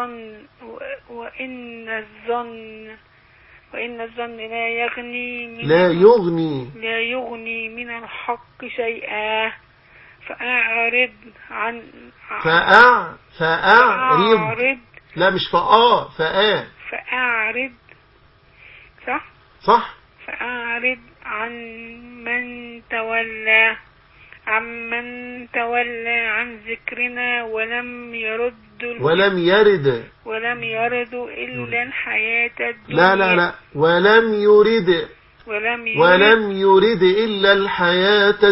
Speaker 6: الظن لا يغني من الحق شيئا. فأعرض
Speaker 2: لا مش
Speaker 6: فأعرض
Speaker 2: صح.
Speaker 6: فأعرض عن من تولى عن ذكرنا ولم يرد إلا الحياة الدنيا.
Speaker 2: لا ولم يرد إلا الحياة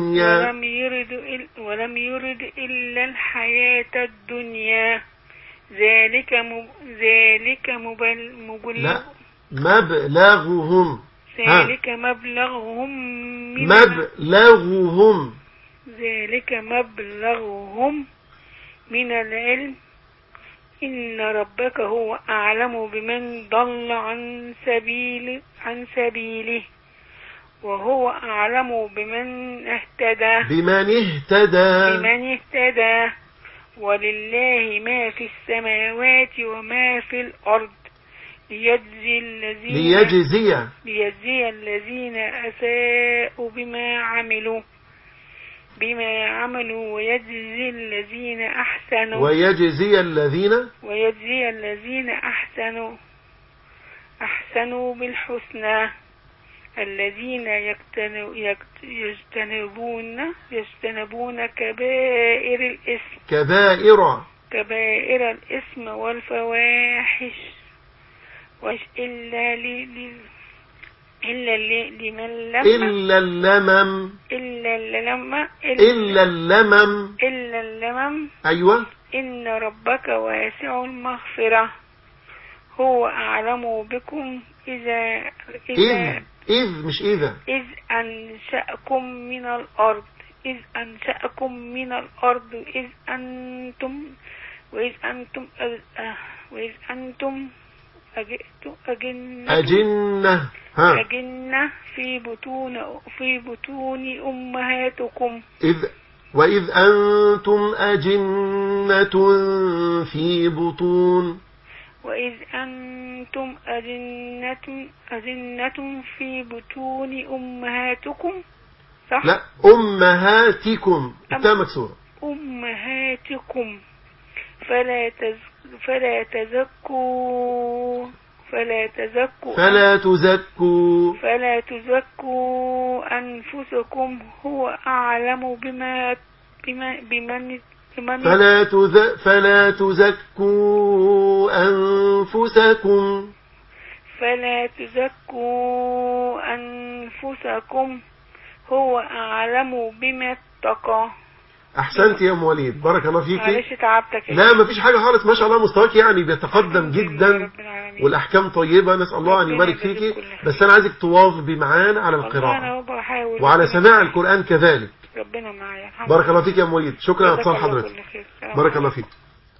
Speaker 2: الدنيا. ذلك مبلغهم من العلم. إن ربك هو أعلم بمن ضل عن سبيله وهو أعلم بمن اهتدى. ولله ما في السماوات وما في الأرض ليجزي الذين أساءوا بما عملوا ويجزي الذين أحسنوا بالحسنى. الذين يجتنبون كبائر الإثم والفواحش إلا اللمم. أيوة. إن
Speaker 6: ربك واسع المغفرة هو أعلم بكم
Speaker 2: إذ مش إذا
Speaker 6: إذ أنشأكم من الأرض وإذ أنتم أجنة في بطون أمهاتكم
Speaker 2: وإذ أنتم أجنة في بطون
Speaker 6: أمهاتكم صح؟
Speaker 2: لا أمهاتكم التاء مكسورة
Speaker 6: أمهاتكم فلا تزكوا أنفسكم هو أعلم بمن
Speaker 2: فلا تزكوا أنفسكم
Speaker 6: هو أعلم بما اتقى.
Speaker 2: أحسنت يا أم وليد، بارك الله فيك.
Speaker 6: معلش تعبتك.
Speaker 2: لا ما فيش حاجة خالص، ما شاء الله مستواك يعني بيتقدم جدا والأحكام طيبة، نسأل الله أن يبارك فيك. بس أنا عايزك تواظبي معانا على القراءة وعلى سماع القرآن كذلك.
Speaker 6: ربنا معايا.
Speaker 2: بارك الله فيك يا أم وليد، شكرا على اتصال حضرتك. بارك الله فيك.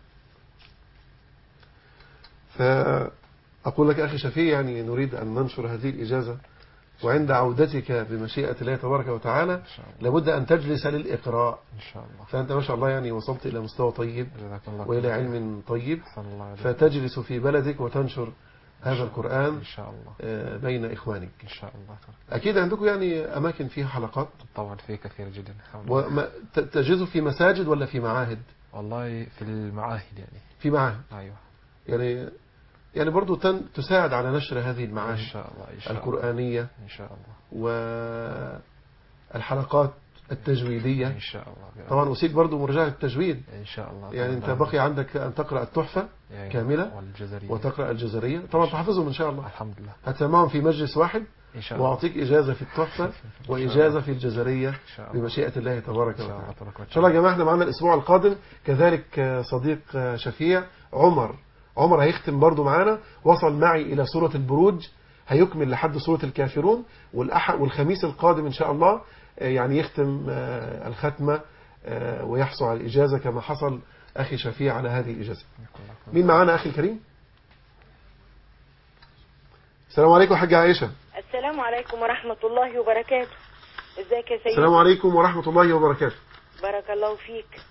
Speaker 2: فأقول لك أخي شفيع، يعني نريد أن ننشر هذه الإجازة، وعند عودتك بمشيئة الله تبارك وتعالى لابد أن تجلس للإقراء إن شاء الله. فأنت ما شاء الله يعني وصلت إلى مستوى طيب وإلى علم طيب، فتجلس في بلدك وتنشر هذا القرآن إن شاء الله بين إخوانك إن شاء الله. أكيد عندكم يعني أماكن فيها حلقات؟
Speaker 3: طبعا في كثير جدا.
Speaker 2: تجلسوا في مساجد ولا في معاهد؟
Speaker 3: والله في المعاهد. يعني في
Speaker 2: معاهد.
Speaker 3: أيوة.
Speaker 2: يعني برضو تساعد على نشر هذه المعاهد
Speaker 3: إن شاء الله
Speaker 2: القرآنية
Speaker 3: إن شاء الله،
Speaker 2: والحلقات التجويدية إن شاء الله. طبعا أوصيك برضو مراجعة التجويد إن شاء الله. يعني أنت بقي عندك أن تقرأ التحفة كاملة وتقرأ الجزرية، طبعا تحفظهم إن شاء الله. الحمد لله. هتسمعهم في مجلس واحد إن شاء الله، وأعطيك إجازة في التحفة وإجازة في الجزرية بمشيئة الله تبارك وتعالى. إن شاء الله يا جماعة. احنا معنا الأسبوع القادم كذلك صديق شفيع عمر هيختم برضو معانا، وصل معي إلى سورة البروج، هيكمل لحد سورة الكافرون، والخميس القادم إن شاء الله يعني يختم الختمة ويحصل على الإجازة كما حصل أخي شفيع على هذه الإجازة. مين معانا أخي الكريم؟ السلام عليكم حاجة عائشة.
Speaker 7: السلام عليكم ورحمة الله وبركاته. ازيك يا سيدي؟
Speaker 2: السلام عليكم ورحمة الله وبركاته.
Speaker 7: بارك الله فيك.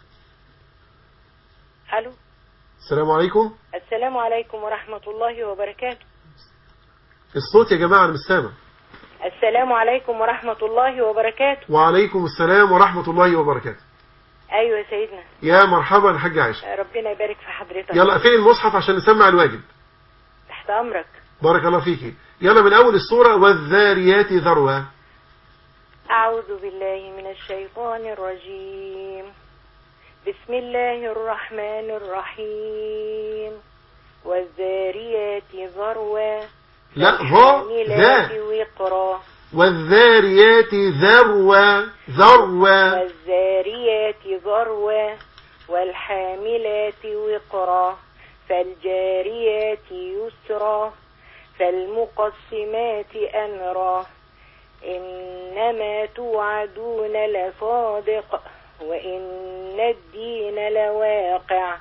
Speaker 7: الو.
Speaker 2: السلام عليكم.
Speaker 7: السلام عليكم ورحمة الله وبركاته.
Speaker 2: الصوت يا جماعة أنا مش سامع.
Speaker 7: السلام عليكم ورحمة الله وبركاته.
Speaker 2: وعليكم السلام ورحمة الله وبركاته.
Speaker 7: أيوة يا سيدنا.
Speaker 2: يا مرحبا حاجة عائشة.
Speaker 7: ربنا يبارك في حضرتك.
Speaker 2: يلا فين المصحف عشان نسمع الواجب؟
Speaker 7: تحت أمرك.
Speaker 2: بارك الله فيكي. يلا من أول السورة والذاريات ذروة.
Speaker 7: أعوذ بالله من الشيطان الرجيم. بسم الله الرحمن الرحيم. والذاريات ذروة.
Speaker 2: لا
Speaker 7: والحاملات وقرا.
Speaker 2: والذاريات ذروة.
Speaker 7: والذاريات ذروة والحاملات وقرا فالجاريات يسرا فالمقسمات أمرا إنما توعدون لصادق وإن الدين لواقع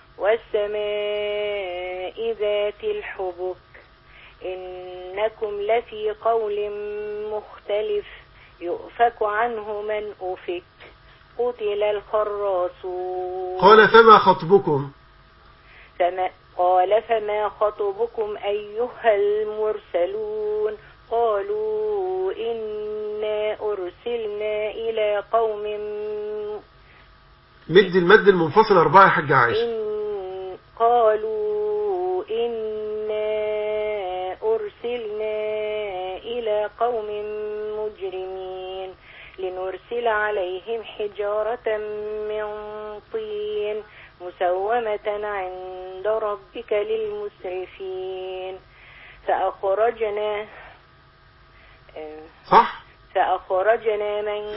Speaker 7: والسماء ذات الحبك إنكم لفي قول مختلف يؤفك عنه من أفك قتل الخراصون.
Speaker 2: قال فما خطبكم؟
Speaker 7: قال فما خطبكم أيها المرسلون قالوا إنا أرسلنا إلى قوم.
Speaker 2: مد المد المنفصل 4 يا حاجة عائشة.
Speaker 7: قالوا إنا أرسلنا إلى قوم مجرمين لنرسل عليهم حجارة من طين مسومة عند ربك للمسرفين فأخرجنا
Speaker 2: صح
Speaker 7: فأخرجنا من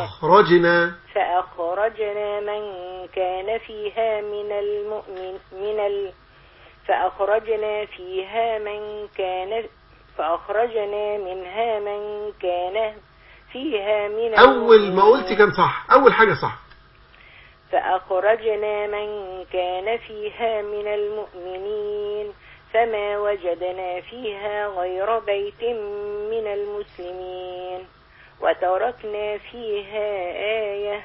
Speaker 7: كان فيها فأخرجنا منها من كان فيها من
Speaker 2: أول ما قلت كان صح، أول حاجة صح.
Speaker 7: فأخرجنا من كان فيها من المؤمنين فما وجدنا فيها غير بيت من المسلمين وتركنا فيها آية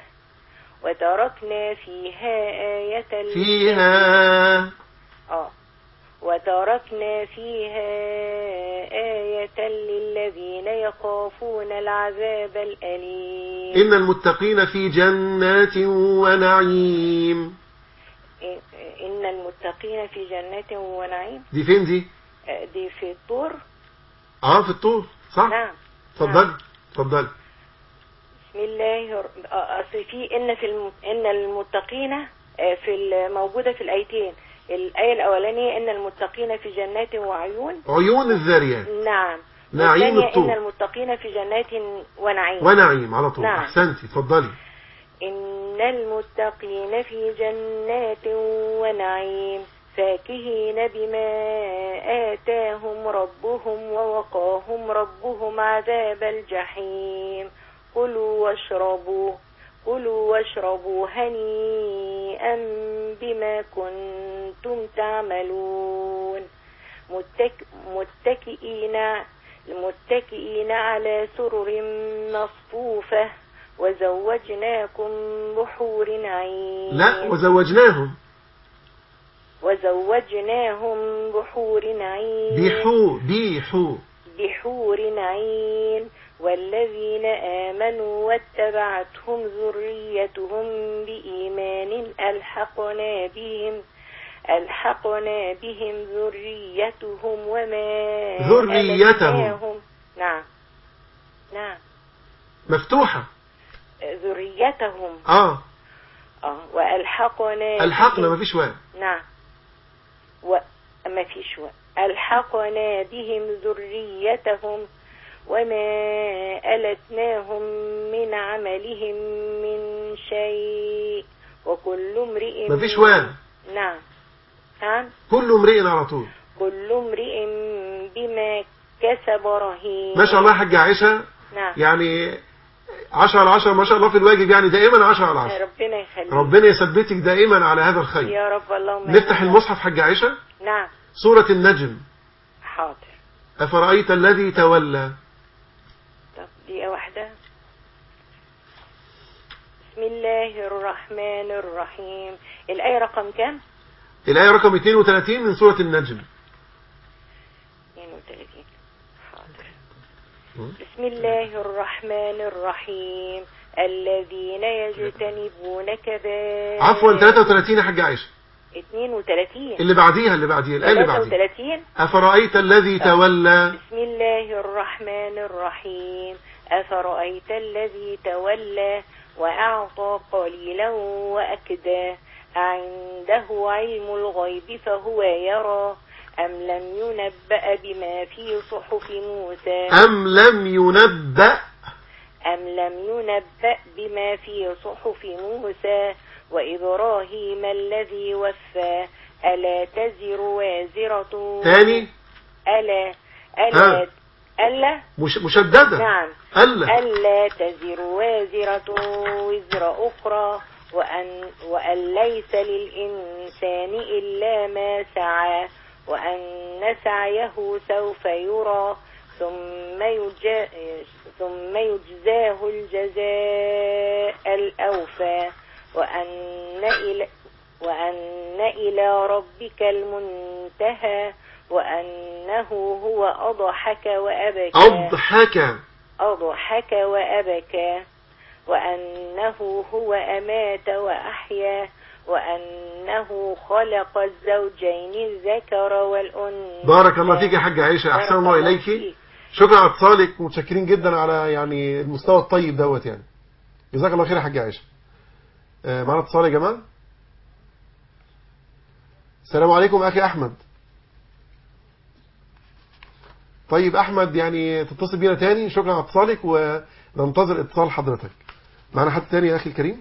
Speaker 7: للذين يخافون العذاب الأليم.
Speaker 2: إن المتقين في جنات ونعيم.
Speaker 7: إن المتقين في جنات ونعيم
Speaker 2: دي فين دي؟
Speaker 7: دي في الطور.
Speaker 2: في الطور صح.
Speaker 7: نعم.
Speaker 2: اتفضل.
Speaker 7: بسم الله. أصل في إن المتقين في موجودة في الآيتين. الآية الأولانية إن المتقين في جنات وعيون،
Speaker 2: عيون الذاريات.
Speaker 7: نعم.
Speaker 2: نعيم الطور.
Speaker 7: إن المتقين في جنات
Speaker 2: ونعيم على طول.
Speaker 7: نعم.
Speaker 2: أحسنتي. اتفضلي.
Speaker 7: إن المتقين في جنات ونعيم فاكهين بما آتاهم ربهم ووقاهم ربهم عذاب الجحيم. كلوا واشربوا هنيئا بما كنتم تعملون. متكئين على سرر مصفوفة وزوجناكم بحور عين.
Speaker 2: لا، وزوجناهم
Speaker 7: بحور عين. بحور عين. والذين آمنوا واتبعتهم ذريتهم بإيمان ألحقنا بهم ذريتهم وما ألتناهم. نعم
Speaker 2: مفتوحة.
Speaker 7: ذريتهم.
Speaker 2: ألحقنا ما فيش واو.
Speaker 7: نعم. ما فيش واو. ألحقنا بهم ذريتهم وما ألتناهم من عملهم من شيء وكل امرئ.
Speaker 2: ما فيش واو.
Speaker 7: نعم.
Speaker 2: كل امرئ على طول.
Speaker 7: كل امرئ بما كسب رهين.
Speaker 2: ما شاء الله يا حاجة عائشة.
Speaker 7: نعم.
Speaker 2: يعني 10 على 10 ما شاء الله في الواجب، يعني دائما 10 على 10.
Speaker 7: ربنا يخليك.
Speaker 2: ربنا يثبتك دائما على هذا الخير
Speaker 7: يا رب. اللهم
Speaker 2: نفتح المصحف حاجة عائشة.
Speaker 7: نعم.
Speaker 2: سورة النجم.
Speaker 7: حاضر.
Speaker 2: أفرأيت الذي تولى.
Speaker 7: طب دقيقة واحدة. بسم الله الرحمن الرحيم. الآية رقم كام؟
Speaker 2: الآية رقم 32 من سورة النجم.
Speaker 7: 32. حاضر. بسم الله الرحمن الرحيم. الذين يجتنبون كبائر.
Speaker 2: عفوا 33 يا حاجة عائشة.
Speaker 7: 32.
Speaker 2: اللي بعديها الآية اللي بعديها.
Speaker 7: 33.
Speaker 2: أفرأيت الذي تولى.
Speaker 7: بسم الله الرحمن الرحيم. أفرأيت الذي تولى وأعطى قليلا وأكدى. عنده علم الغيب فهو يرى أم لم ينبأ بما في صحف موسى.
Speaker 2: أم لم ينبأ
Speaker 7: بما في صحف موسى وإبراهيم الذي وفى. ألا تزر وازرة.
Speaker 2: تاني.
Speaker 7: ألا
Speaker 2: مشددة.
Speaker 7: نعم. ألا تزر وازرة وزر أخرى وأن ليس للإنسان إلا ما سعى وأن سعيه سوف يرى ثم يجزاه الجزاء الأوفى وأن إلى ربك المنتهى وأنه هو أضحك وأبكى وأنه هو أمات وأحيا وأنه خلق الزوجين الذكر والأنثى.
Speaker 2: بارك الله فيك يا حاجة عائشة. أحسن الله إليك. شكرا على اتصالك، متشكرين جدا على يعني المستوى الطيب دوت يعني. جزاك الله خير يا حاجة عائشة. معنا اتصال يا جماعة. السلام عليكم أخي أحمد. طيب أحمد يعني تتصل بينا تاني. شكرا على اتصالك ننتظر اتصال حضرتك. معنا حد تاني يا أخي الكريم؟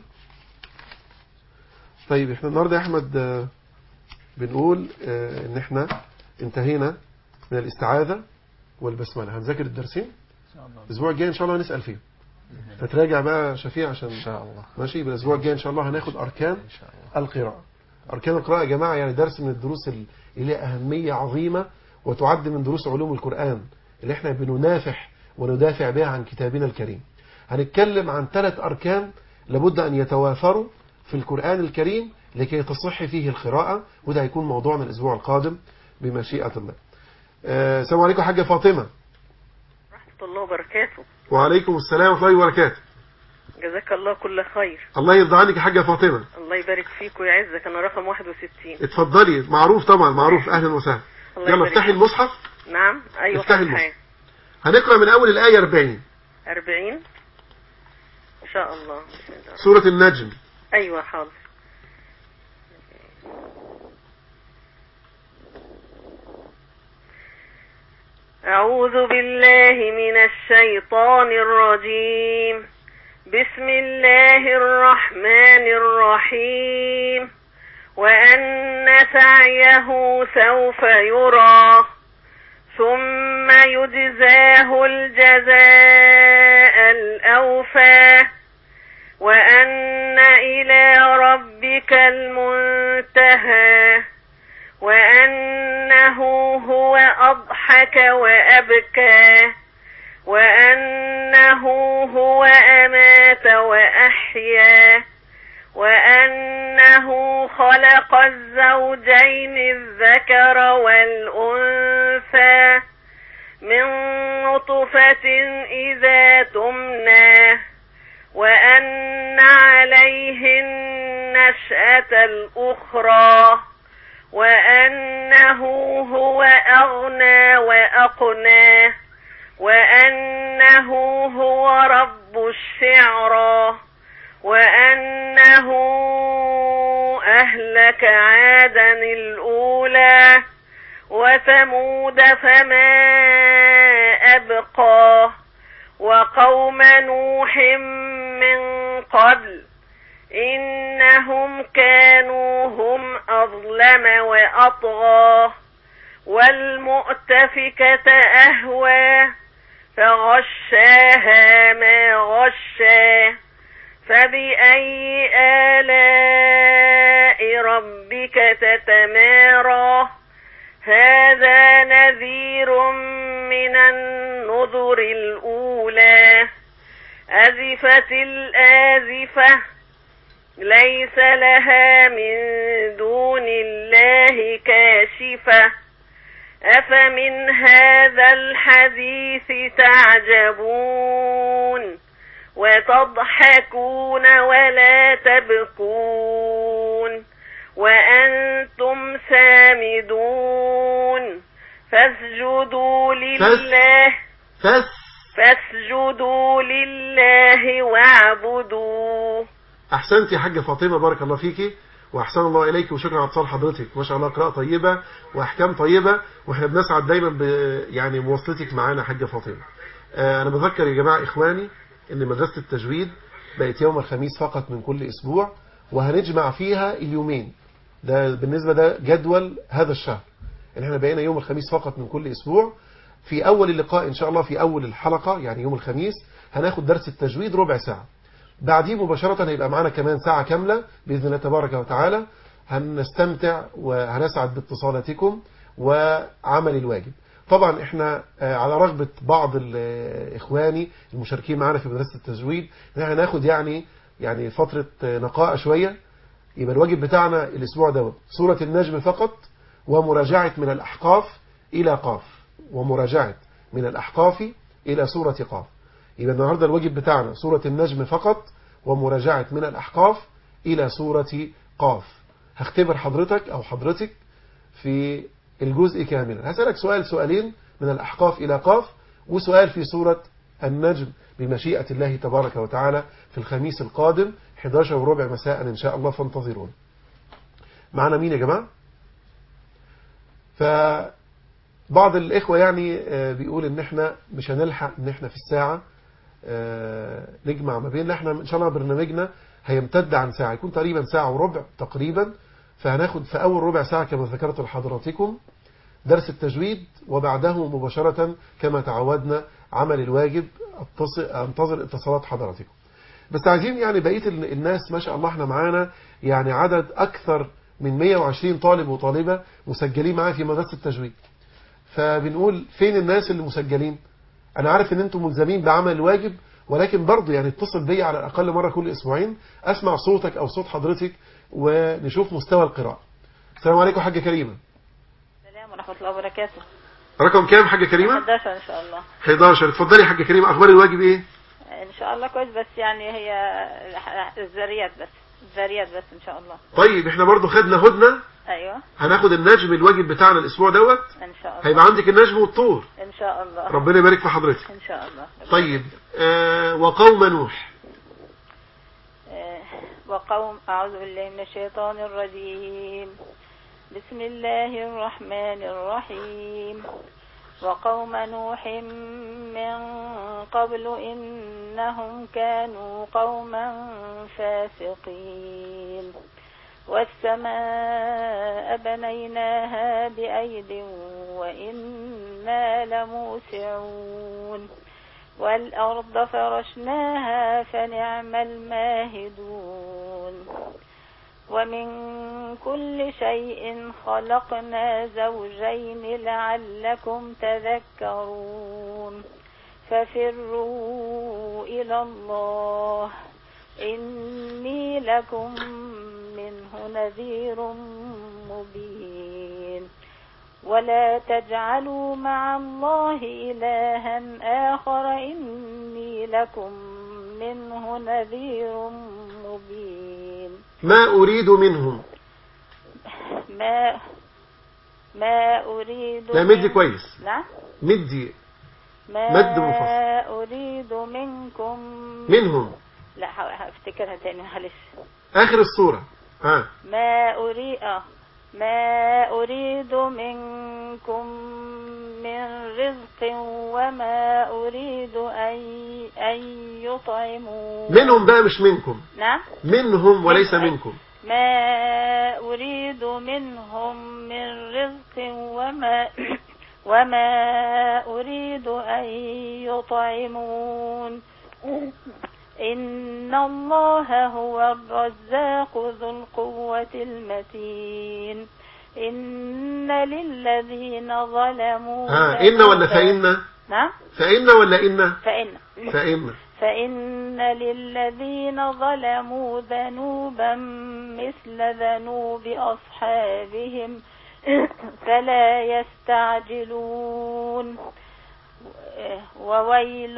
Speaker 2: طيب احنا النهاردة يا أحمد بنقول ان احنا انتهينا من الاستعاذة والبسملة. هنذاكر الدرسين الأسبوع الجاي إن شاء الله هنسأل فيه، فتراجع بقى شفيع عشان
Speaker 3: إن شاء الله.
Speaker 2: ماشي. بالأسبوع الجاي إن شاء الله هناخد أركان القراءة. أركان القراءة يا جماعة يعني درس من الدروس اللي لها أهمية عظيمة، وتعد من دروس علوم القرآن اللي احنا بننافح وندافع بها عن كتابنا الكريم. هنتكلم عن 3 أركان لابد أن يتوافروا في القرآن الكريم لكي تصح فيه القراءة، وده هيكون موضوعنا الأسبوع القادم بمشيئة الله. السلام عليكم حاجة فاطمة.
Speaker 5: ورحمة الله وبركاته.
Speaker 2: وعليكم السلام ورحمة الله وبركاته.
Speaker 5: جزاك الله كل خير.
Speaker 2: الله يرضى عنك يا حاجة فاطمة.
Speaker 5: الله يبارك فيك ويعزك. أنا رقم 61.
Speaker 2: اتفضلي. معروف طبعا، معروف. أهلا وسهلا. يلا افتحي المصحف.
Speaker 5: نعم أيوة.
Speaker 2: افتحي المصحف. هنقرأ من أول الآية 40.
Speaker 5: 40 إن شاء الله.
Speaker 2: سورة النجم.
Speaker 5: أيوة حاضر. أعوذ بالله من الشيطان الرجيم. بسم الله الرحمن الرحيم. وأن سعيه سوف يرى ثم يجزاه الجزاء الأوفى وأن إلى ربك المنتهى وأنه هو أضحك وأبكى وأنه هو أمات وأحيا وأنه خلق الزوجين الذكر والأنثى من نطفة إذا تمنى وأن عليه النشأة الأخرى وأنه هو أغنى وأقنى وأنه هو رب الشعرى وأنه أهلك عادا الأولى وثمود فما أبقى وقوم نوح من قبل إنهم كانوا هم أظلم وأطغى والمؤتفكة أهوى فغشاها ما غشا فبأي آلاء ربك تتمارى هذا نذير من النذر الأولى أزفت الآزفة ليس لها من دون الله كاشفة أفمن هذا الحديث تعجبون وتضحكون ولا تبكون وأنتم سامدون فاسجدوا لله واعبدوا.
Speaker 2: أحسنت يا حاجة فاطمة، بارك الله فيكي وأحسن الله إليك وشكرا على اتصال حضرتك. ما شاء الله قراءة طيبة وأحكام طيبة، وإحنا بنسعد دايما يعني مواصلتك معانا حاجة فاطمة. أنا بذكر يا جماعة إخواني إن مدرسة التجويد بقت يوم الخميس فقط من كل أسبوع، وهنجمع فيها اليومين ده. بالنسبة ده جدول هذا الشهر إن إحنا بقينا يوم الخميس فقط من كل أسبوع. في أول اللقاء إن شاء الله في أول الحلقة يعني يوم الخميس هناخد درس التجويد ربع ساعة، بعديه مباشرة هيبقى معنا كمان ساعة كاملة بإذن الله تبارك وتعالى. هنستمتع وهنسعد باتصالاتكم وعمل الواجب. طبعا احنا على رغبة بعض إخواني المشاركين معنا في مدرسة التجويد ان احنا ناخد يعني فترة نقاء شوية. يبقى الواجب بتاعنا الأسبوع ده سورة النجم فقط، ومراجعة من الأحقاف إلى قاف، ومراجعة من الأحقاف إلى سورة قاف. يبقى النهاردة الواجب بتاعنا سورة النجم فقط، ومراجعة من الأحقاف إلى سورة قاف. هختبر حضرتك أو حضرتك في الجزء كاملا. هسألك سؤالين من الأحقاف إلى قاف، وسؤال في سورة النجم بمشيئة الله تبارك وتعالى في الخميس القادم 11:15 مساء إن شاء الله، فانتظرون. معنا مين يا جماعة؟ فبعض الإخوة يعني بيقول إن احنا مش هنلحق إن احنا في الساعة نجمع ما بين احنا ان شاء الله برنامجنا هيمتد عن ساعة، يكون تقريبا ساعة وربع تقريبا. فهناخد في أول ربع ساعة كما ذكرت لحضراتكم درس التجويد، وبعده مباشرة كما تعودنا عمل الواجب. انتظر اتصالات حضراتكم. بس عايزين يعني بقية الناس ما شاء الله احنا معانا يعني عدد أكثر من 120 طالب وطالبة مسجلين معانا في مدرسة التجويد. فبنقول فين الناس اللي مسجلين؟ أنا عارف إن أنتم ملزمين بعمل الواجب، ولكن برضو يعني اتصل بي على الأقل مرة كل أسبوعين أسمع صوتك أو صوت حضرتك ونشوف مستوى القراءة. السلام عليكم حاجة كريمة.
Speaker 8: السلام ورحمة الله وبركاته.
Speaker 2: رقم كام حاجة كريمة؟
Speaker 8: 11 إن شاء الله.
Speaker 2: 11. اتفضلي حاجة كريمة، أخبار الواجب إيه؟
Speaker 8: إن شاء الله كويس، بس يعني هي الذريات بس إن شاء الله.
Speaker 2: طيب احنا برضو خدنا هدنة.
Speaker 8: أيوة.
Speaker 2: هناخد النجم الواجب بتاعنا الأسبوع دوت.
Speaker 8: إن شاء الله.
Speaker 2: هيبقى عندك النجم والطور.
Speaker 8: إن شاء الله.
Speaker 2: ربنا يبارك في حضرتك.
Speaker 8: إن شاء الله.
Speaker 2: طيب وقوم نوح.
Speaker 8: وقوم أعوذ بالله من الشيطان الرجيم. بسم الله الرحمن الرحيم. وقوم نوح من قبل إنهم كانوا قوما فاسقين. والسماء بنيناها بأيد وإنا لموسعون. والأرض فرشناها فنعم الماهدون. ومن كل شيء خلقنا زوجين لعلكم تذكرون. ففروا إلى الله إني لكم منه نذير مبين. ولا تجعلوا مع الله إلها آخر إني لكم منه نذير مبين.
Speaker 2: ما أريد منهم.
Speaker 8: ما أريد.
Speaker 2: لا مدي كويس.
Speaker 8: نعم.
Speaker 2: مدي.
Speaker 8: مد
Speaker 2: منفصل.
Speaker 8: ما أريد منكم.
Speaker 2: منهم.
Speaker 8: لا هفتكرها تاني معلش.
Speaker 2: آخر الصورة.
Speaker 8: ما أريد منكم من رزق وما أريد أن يطعمون.
Speaker 2: منهم بقى مش منكم.
Speaker 8: نعم.
Speaker 2: منهم وليس منكم.
Speaker 8: ما أريد منهم من رزق وما أريد أن يطعمون. إن الله هو الرزاق ذو القوة المتين. إن للذين ظلموا
Speaker 2: إن ولا فإن؟
Speaker 8: نعم.
Speaker 2: فإن ولا إن؟
Speaker 8: فإن للذين ظلموا ذنوبا مثل ذنوب أصحابهم فلا يستعجلون. فويل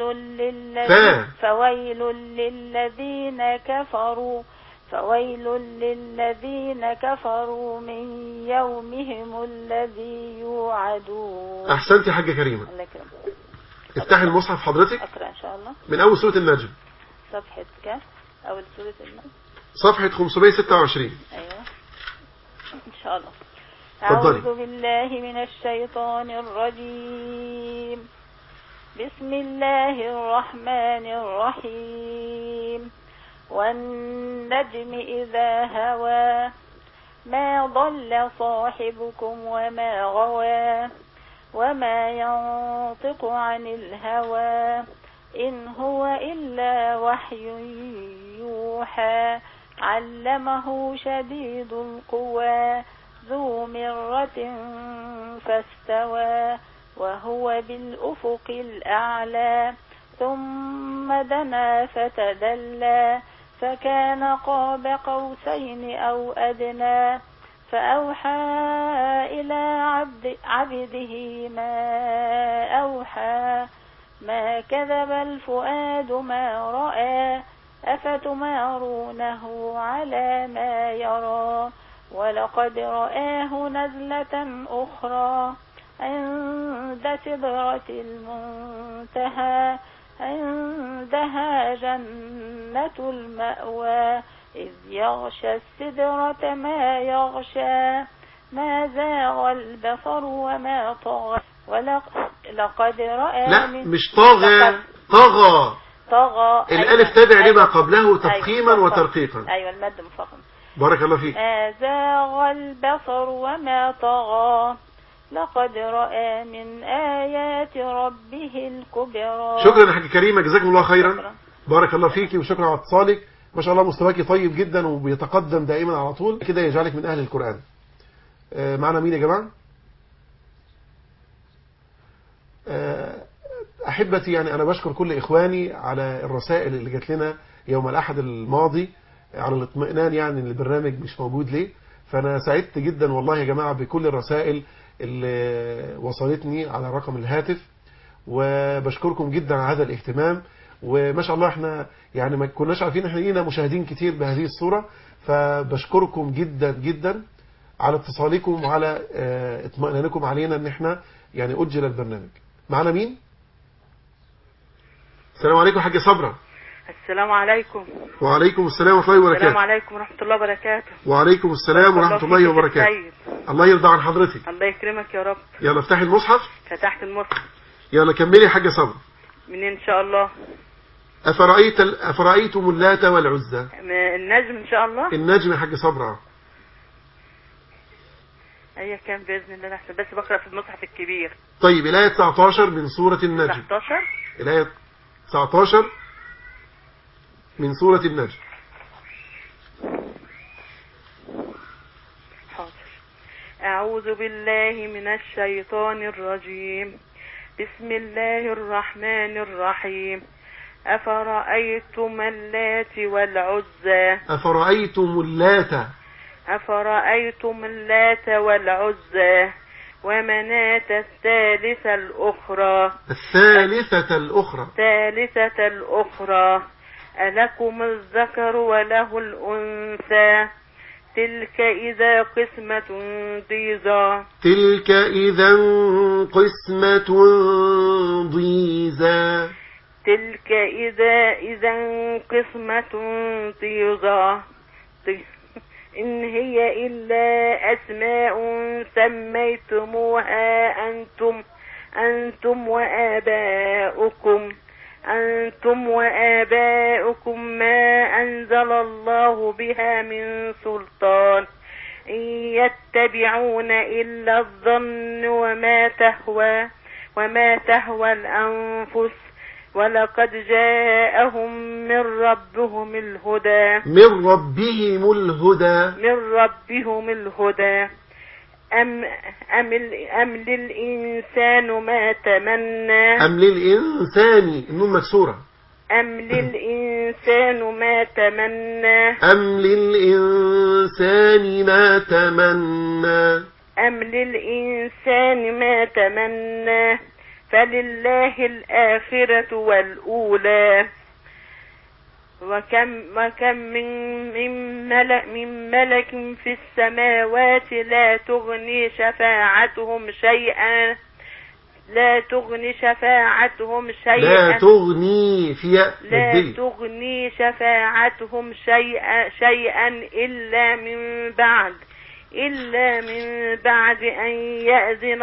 Speaker 8: للذين كفروا من يومهم الذي يوعدون.
Speaker 2: أحسنت يا حاجة كريمة. افتح المصحف حضرتك.
Speaker 8: أقرأ إن شاء الله.
Speaker 2: من أول سورة النجم.
Speaker 8: صفحة كام؟ أول سورة النجم.
Speaker 2: صفحة 526.
Speaker 8: أيوة إن شاء الله.
Speaker 2: فضلي.
Speaker 8: أعوذ بالله من الشيطان الرجيم. بسم الله الرحمن الرحيم. والنجم إذا هوى ما ضل صاحبكم وما غوى وما ينطق عن الهوى إن هو إلا وحي يوحى. علمه شديد القوى ذو مرة فاستوى وهو بالأفق الأعلى. ثم دنا فتدلى فكان قاب قوسين أو أدنى. فأوحى إلى عبده ما أوحى. ما كذب الفؤاد ما رأى. أفتمارونه على ما يرى. ولقد رآه نزلة أخرى عند سدرة المنتهى. عندها جنة المأوى. إذ يغشى السدرة ما يغشى. ما زاغ البصر وما طغى. ولقد رأى
Speaker 2: لا مش طغى. طغى.
Speaker 8: طغى.
Speaker 2: الألف تابع لما قبله تفخيما
Speaker 8: أيوة
Speaker 2: وترقيقا.
Speaker 8: أيوة المد مفخم.
Speaker 2: بارك الله فيك.
Speaker 8: زاغ البصر وما طغى لقد رأى من آيات ربه الكبرى.
Speaker 2: شكرا يا حاج كريمة، جزاكم الله خيرا.
Speaker 8: شكرا.
Speaker 2: بارك الله فيك وشكرا على اتصالك. ما شاء الله مستواك طيب جدا وبيتقدم دائما على طول كده، يجعلك من أهل القرآن. معنا مين يا جماعة؟ أحبتي، يعني أنا بشكر كل إخواني على الرسائل اللي جات لنا يوم الأحد الماضي على الاطمئنان، يعني البرنامج مش موجود ليه. فأنا سعدت جدا والله يا جماعة بكل الرسائل اللي وصلتني على رقم الهاتف، وبشكركم جدا على هذا الاهتمام. وما شاء الله احنا يعني ما كناش عارفين احنا لينا مشاهدين كتير بهذه الصورة، فبشكركم جدا جدا على اتصالكم وعلى اطمئنانكم علينا ان احنا يعني أجل البرنامج. معنا مين؟ السلام عليكم حاج صبرا.
Speaker 5: السلام عليكم.
Speaker 2: وعليكم السلام ورحمة الله وبركاته.
Speaker 5: السلام عليكم ورحمة الله وبركاته.
Speaker 2: وعليكم السلام ورحمة الله وبركاته. الله يرضى عن حضرتك.
Speaker 5: الله يكرمك يا رب.
Speaker 2: يلا افتحي المصحف.
Speaker 5: فتحت المصحف.
Speaker 2: يلا كملي يا حاج صبرا.
Speaker 5: منين إن شاء الله؟
Speaker 2: أفرأيتم اللات والعزى.
Speaker 5: النجم إن شاء الله.
Speaker 2: النجم يا حاج صبرا.
Speaker 5: أي كان بإذن الله أحسن، بس بقرأ في المصحف الكبير.
Speaker 2: طيب الآية 19 من سورة النجم.
Speaker 5: 19.
Speaker 2: الآية 19 من سورة النجم.
Speaker 5: حاضر. أعوذ بالله من الشيطان الرجيم. بسم الله الرحمن الرحيم. أفرأيتم اللات والعزى.
Speaker 2: أفرأيتم اللات.
Speaker 5: أفرأيتم اللات والعزى ومناة الثالثة الأخرى.
Speaker 2: الثالثة الأخرى.
Speaker 5: الثالثة الأخرى. ألكم الذكر وله الأنثى. تلك إذا قسمة ضيزى.
Speaker 2: تلك إذا قسمة ضيزى.
Speaker 5: تلك إذا قسمة ضيزى. إن هي إلا أسماء سميتموها أنتم وآباؤكم ما أنزل الله بها من سلطان، إن يتبعون إلا الظن وما تهوى الأنفس، ولقد جاءهم من ربهم الهدى. أم للإنسان ما تمنى.
Speaker 2: أم للإنسان النون مكسورة.
Speaker 5: أم للإنسان ما تمنى.
Speaker 2: أم للإنسان ما تمنى.
Speaker 5: أم للإنسان ما تمنى. فلله الآخرة والأولى. وكم من ملك في السماوات لا تغني شفاعتهم شيئا. لا تغني شفاعتهم شيئا إلا من بعد أن يأذن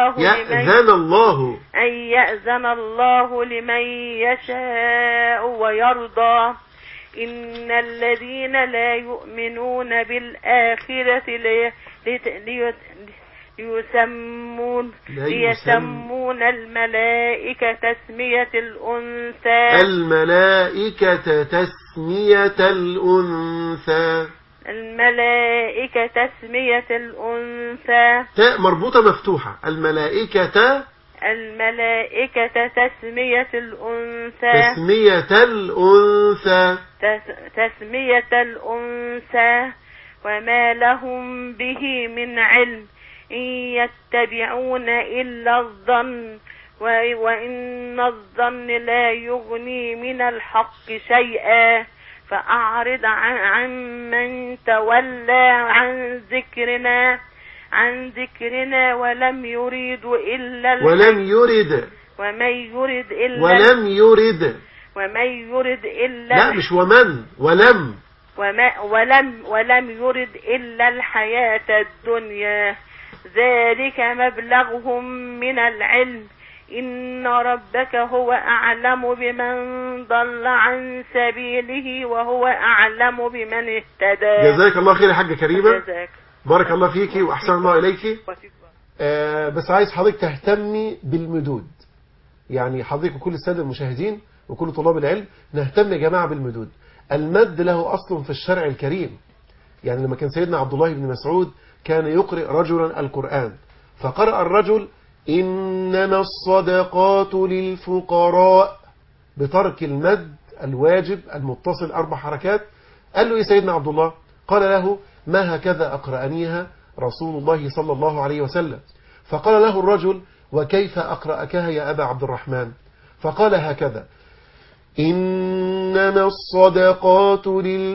Speaker 5: الله لمن يشاء ويرضى. إن الذين لا يؤمنون بالآخرة ليسمون الملائكة تسمية الأنثى. الملائكة تسمية الأنثى.
Speaker 2: تاء مربوطة مفتوحة. الملائكة
Speaker 5: تسمية الأنثى. تسمية الأنثى. وما لهم به من علم، إن يتبعون إلا الظن، وإن الظن لا يغني من الحق شيئا. فأعرض عن من تولى عن ذكرنا ولم يرد إلا الحياة الدنيا. ذلك مبلغهم من العلم،
Speaker 6: إن ربك هو أعلم بمن ضل عن سبيله وهو أعلم بمن اهتدى.
Speaker 2: جزاك الله خير يا حاجة كريمة،
Speaker 6: جزاك.
Speaker 2: بارك الله فيكي وأحسن الله إليكي. بس عايز حضرتك تهتمي بالمدود، يعني حضرتك وكل السادة المشاهدين وكل طلاب العلم نهتم يا جماعة بالمدود. المد له أصل في الشرع الكريم، يعني لما كان سيدنا عبد الله بن مسعود كان يقرئ رجلا القرآن، فقرأ الرجل إنما الصدقات للفقراء بترك المد الواجب المتصل 4 حركات. قال له إيه سيدنا عبد الله؟ قال له ما هكذا أقرأنيها رسول الله صلى الله عليه وسلم. فقال له الرجل وكيف أقرأكها يا أبا عبد الرحمن؟ فقال هكذا إنما الصدقات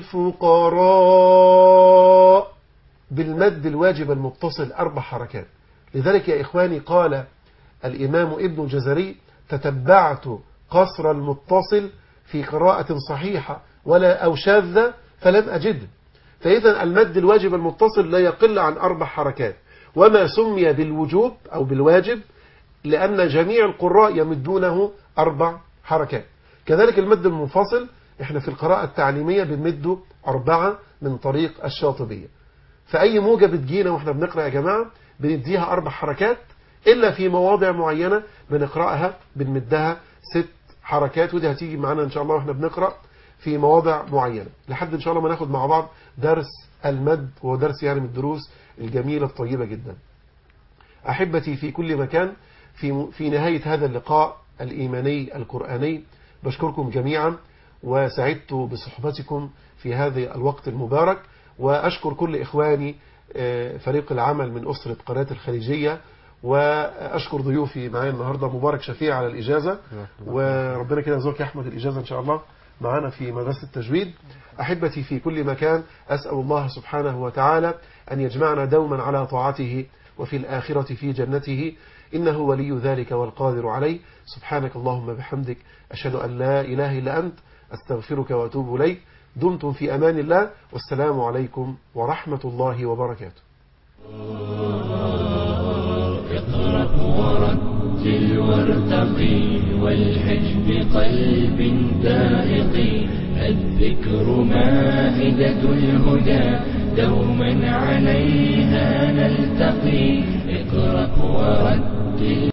Speaker 2: للفقراء بالمد الواجب المتصل 4 حركات. لذلك يا إخواني قال الإمام ابن الجزري تتبعت قصر المتصل في قراءة صحيحة ولا أو شاذة فلم أجد. فإذا المد الواجب المتصل لا يقل عن 4 حركات، وما سمي بالوجوب أو بالواجب لأن جميع القراء يمدونه 4 حركات. كذلك المد المنفصل احنا في القراءة التعليمية بنمده 4 من طريق الشاطبية. فأي موجة بتجينا واحنا بنقرأ يا جماعة بنديها 4 حركات، إلا في مواضع معينة بنقرأها بنمدها 6 حركات، ودي هتيجي معانا إن شاء الله واحنا بنقرأ في مواضع معينة لحد إن شاء الله ما ناخد مع بعض درس المد، وهو درس يعني من الدروس الجميلة الطيبة جدا. أحبتي في كل مكان، في نهاية هذا اللقاء الإيماني القرآني بشكركم جميعا وسعدت بصحبتكم في هذا الوقت المبارك، وأشكر كل إخواني فريق العمل من أسرة قناة الخليجية، وأشكر ضيوفي معايا النهاردة مبارك شفيع على الإجازة، وربنا كده يرزقك يا أحمد الإجازة إن شاء الله معنا في مدرسة التجويد. أحبتي في كل مكان أسأل الله سبحانه وتعالى أن يجمعنا دوما على طاعته وفي الآخرة في جنته، إنه ولي ذلك والقادر عليه. سبحانك اللهم بحمدك أشهد أن لا إله إلا أنت أستغفرك وأتوب إليك. دمتم في أمان الله، والسلام عليكم ورحمة الله وبركاته.
Speaker 1: اقرأ ورتل وارتقي والحج بقلب دائق، الذكر مائدة الهدى دوما عليها نلتقي. اقرأ ورتل